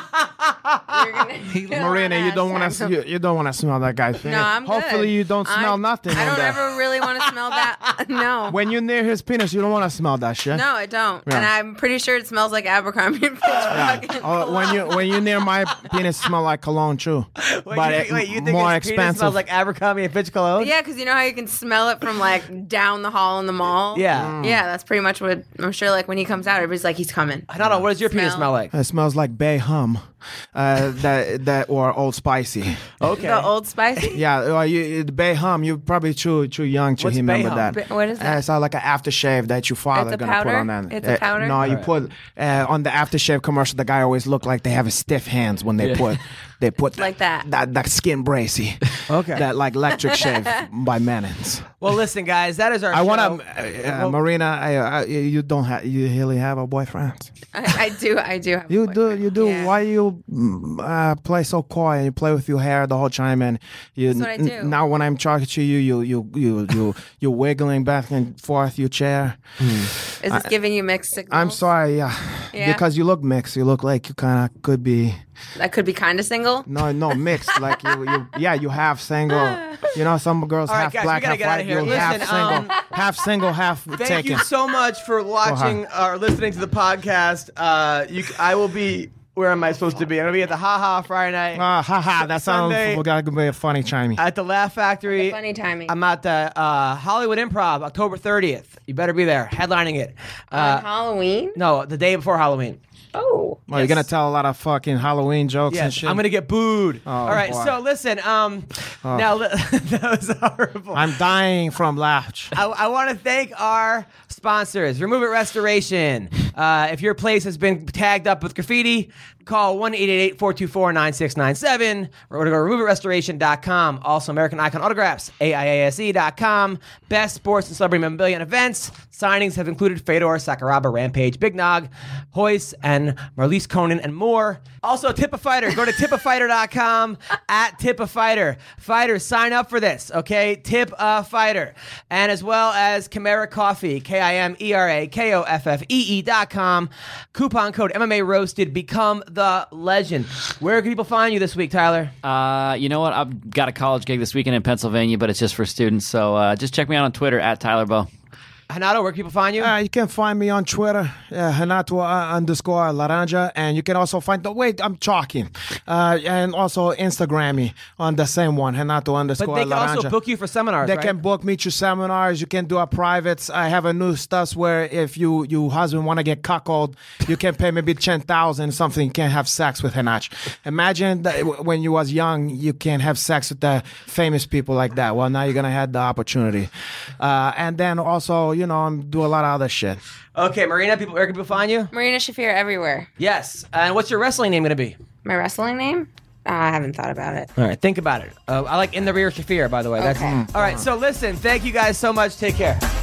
that one. You're gonna get a lot Marina, of you don't want hashtags. to you, you don't want to smell that guy's penis. No, I'm good. Hopefully you don't smell I'm- nothing. I in don't there. ever really want to smell that. No. When you're near his penis, you don't want to smell that shit. No, I don't. Yeah. And I'm pretty sure it smells like Abercrombie and Fitch. fucking Oh, when you when you're near my penis, smell like cologne too. Wait, but you, it- wait, you think more his penis expensive. smells like Abercrombie and Fitch cologne? Yeah, because you know how you can smell it from like down the hall in the mall? Yeah. Mm. Yeah, that's pretty much what I'm sure like when he comes out, everybody's like, he's coming. I don't know. What does your penis Smell. smell like? It smells like Bay Hum, uh, that that or Old Spicy. Okay. The Old Spicy? Yeah, well, you, the Bay Hum. You're probably too too young to What's remember Bay that. Hum? Ba- what is that? Uh, it's not like an aftershave that your father It's a gonna powder? put on that. It's a Uh, powder? no, you put uh, on the aftershave commercial. The guy always looked like they have stiff hands when they put they put Like that. that that skin bracy. Okay. That like electric shave by Menins. Well, listen, guys, that is our. I show. want to, uh, Marina. I, I, you don't have you really have a boyfriend. I, I do, I do have a You do, boyfriend. you do. Yeah. Why you mm, uh, play so coy and you play with your hair the whole time? And you That's what I n- do. now when I'm talking to you, you you you you you wiggling back and forth your chair. Is this giving you mixed signals? I'm sorry, yeah, Yeah? because you look mixed. You look like you kind of could be I could be kind of single. no no mixed. Like you, you yeah, you half single. You know, some girls All right, half guys, we black, gotta half get outta white. here. You half Listen, single, um, half single, half Thank taken. you so much for watching or listening to the podcast. Uh, you, I will be. Where am I supposed to be? I'm gonna be at the Ha Ha Friday night Ah, ha ha! That sounds Sunday- got to be a funny chimey. at the Laugh Factory. Funny timing. I'm at the uh, Hollywood Improv, October thirtieth. You better be there, headlining it. On Uh, Halloween? no, the day before Halloween. Oh. Well, you're gonna tell a lot of fucking Halloween jokes and Yes, shit. I'm gonna get booed. All right, boy. Oh. so listen. Um, now li- that was horrible. I'm dying from laughs. I, I want to thank our sponsors, Remove It Restoration. Uh, if your place has been tagged up with graffiti, call one eight eight eight, four two four, nine six nine seven or go to remove it restoration dot com. Also, American Icon Autographs, A I A S E dot com. Best sports and celebrity memorabilia and events. Signings have included Fedor, Sakuraba, Rampage, Big Nog, Hoist, and Marlies Conan, and more. Also, Tip a Fighter. Go to tip a fighter dot com, at Tip a Fighter. Fighters, sign up for this, okay? Tip a Fighter. And as well as Chimera Coffee, K I M E R A K O F F E E dot com. Coupon code M M A Roasted. Become the legend. Where can people find you this week, Tyler? Uh, you know what? I've got a college gig this weekend in Pennsylvania, but it's just for students. So uh, just check me out on Twitter at Tyler Bow. Hanato, where can people find you? Uh, you can find me on Twitter, uh, Renato uh, underscore Laranja, and you can also find the wait. I'm talking, uh, and also Instagram me on the same one, Renato but underscore they can Laranja. also book you for seminars, They right? can book me to seminars. You can do a privates. I have a new stuff where if you you husband want to get cuckolded, you can pay maybe ten thousand something. You can have sex with Henach. Imagine that w- when you was young, you can't have sex with the famous people like that. Well, now you're gonna have the opportunity, uh, and then also you know I'm do a lot of other shit. Okay, Marina, people, where can people find you? Marina Shafir everywhere. Yes. And what's your wrestling name going to be? My wrestling name? Uh, I haven't thought about it. All right, think about it. Uh, I like In the Rear Shafir, by the way. That's Okay. all right. So listen, thank you guys so much. Take care.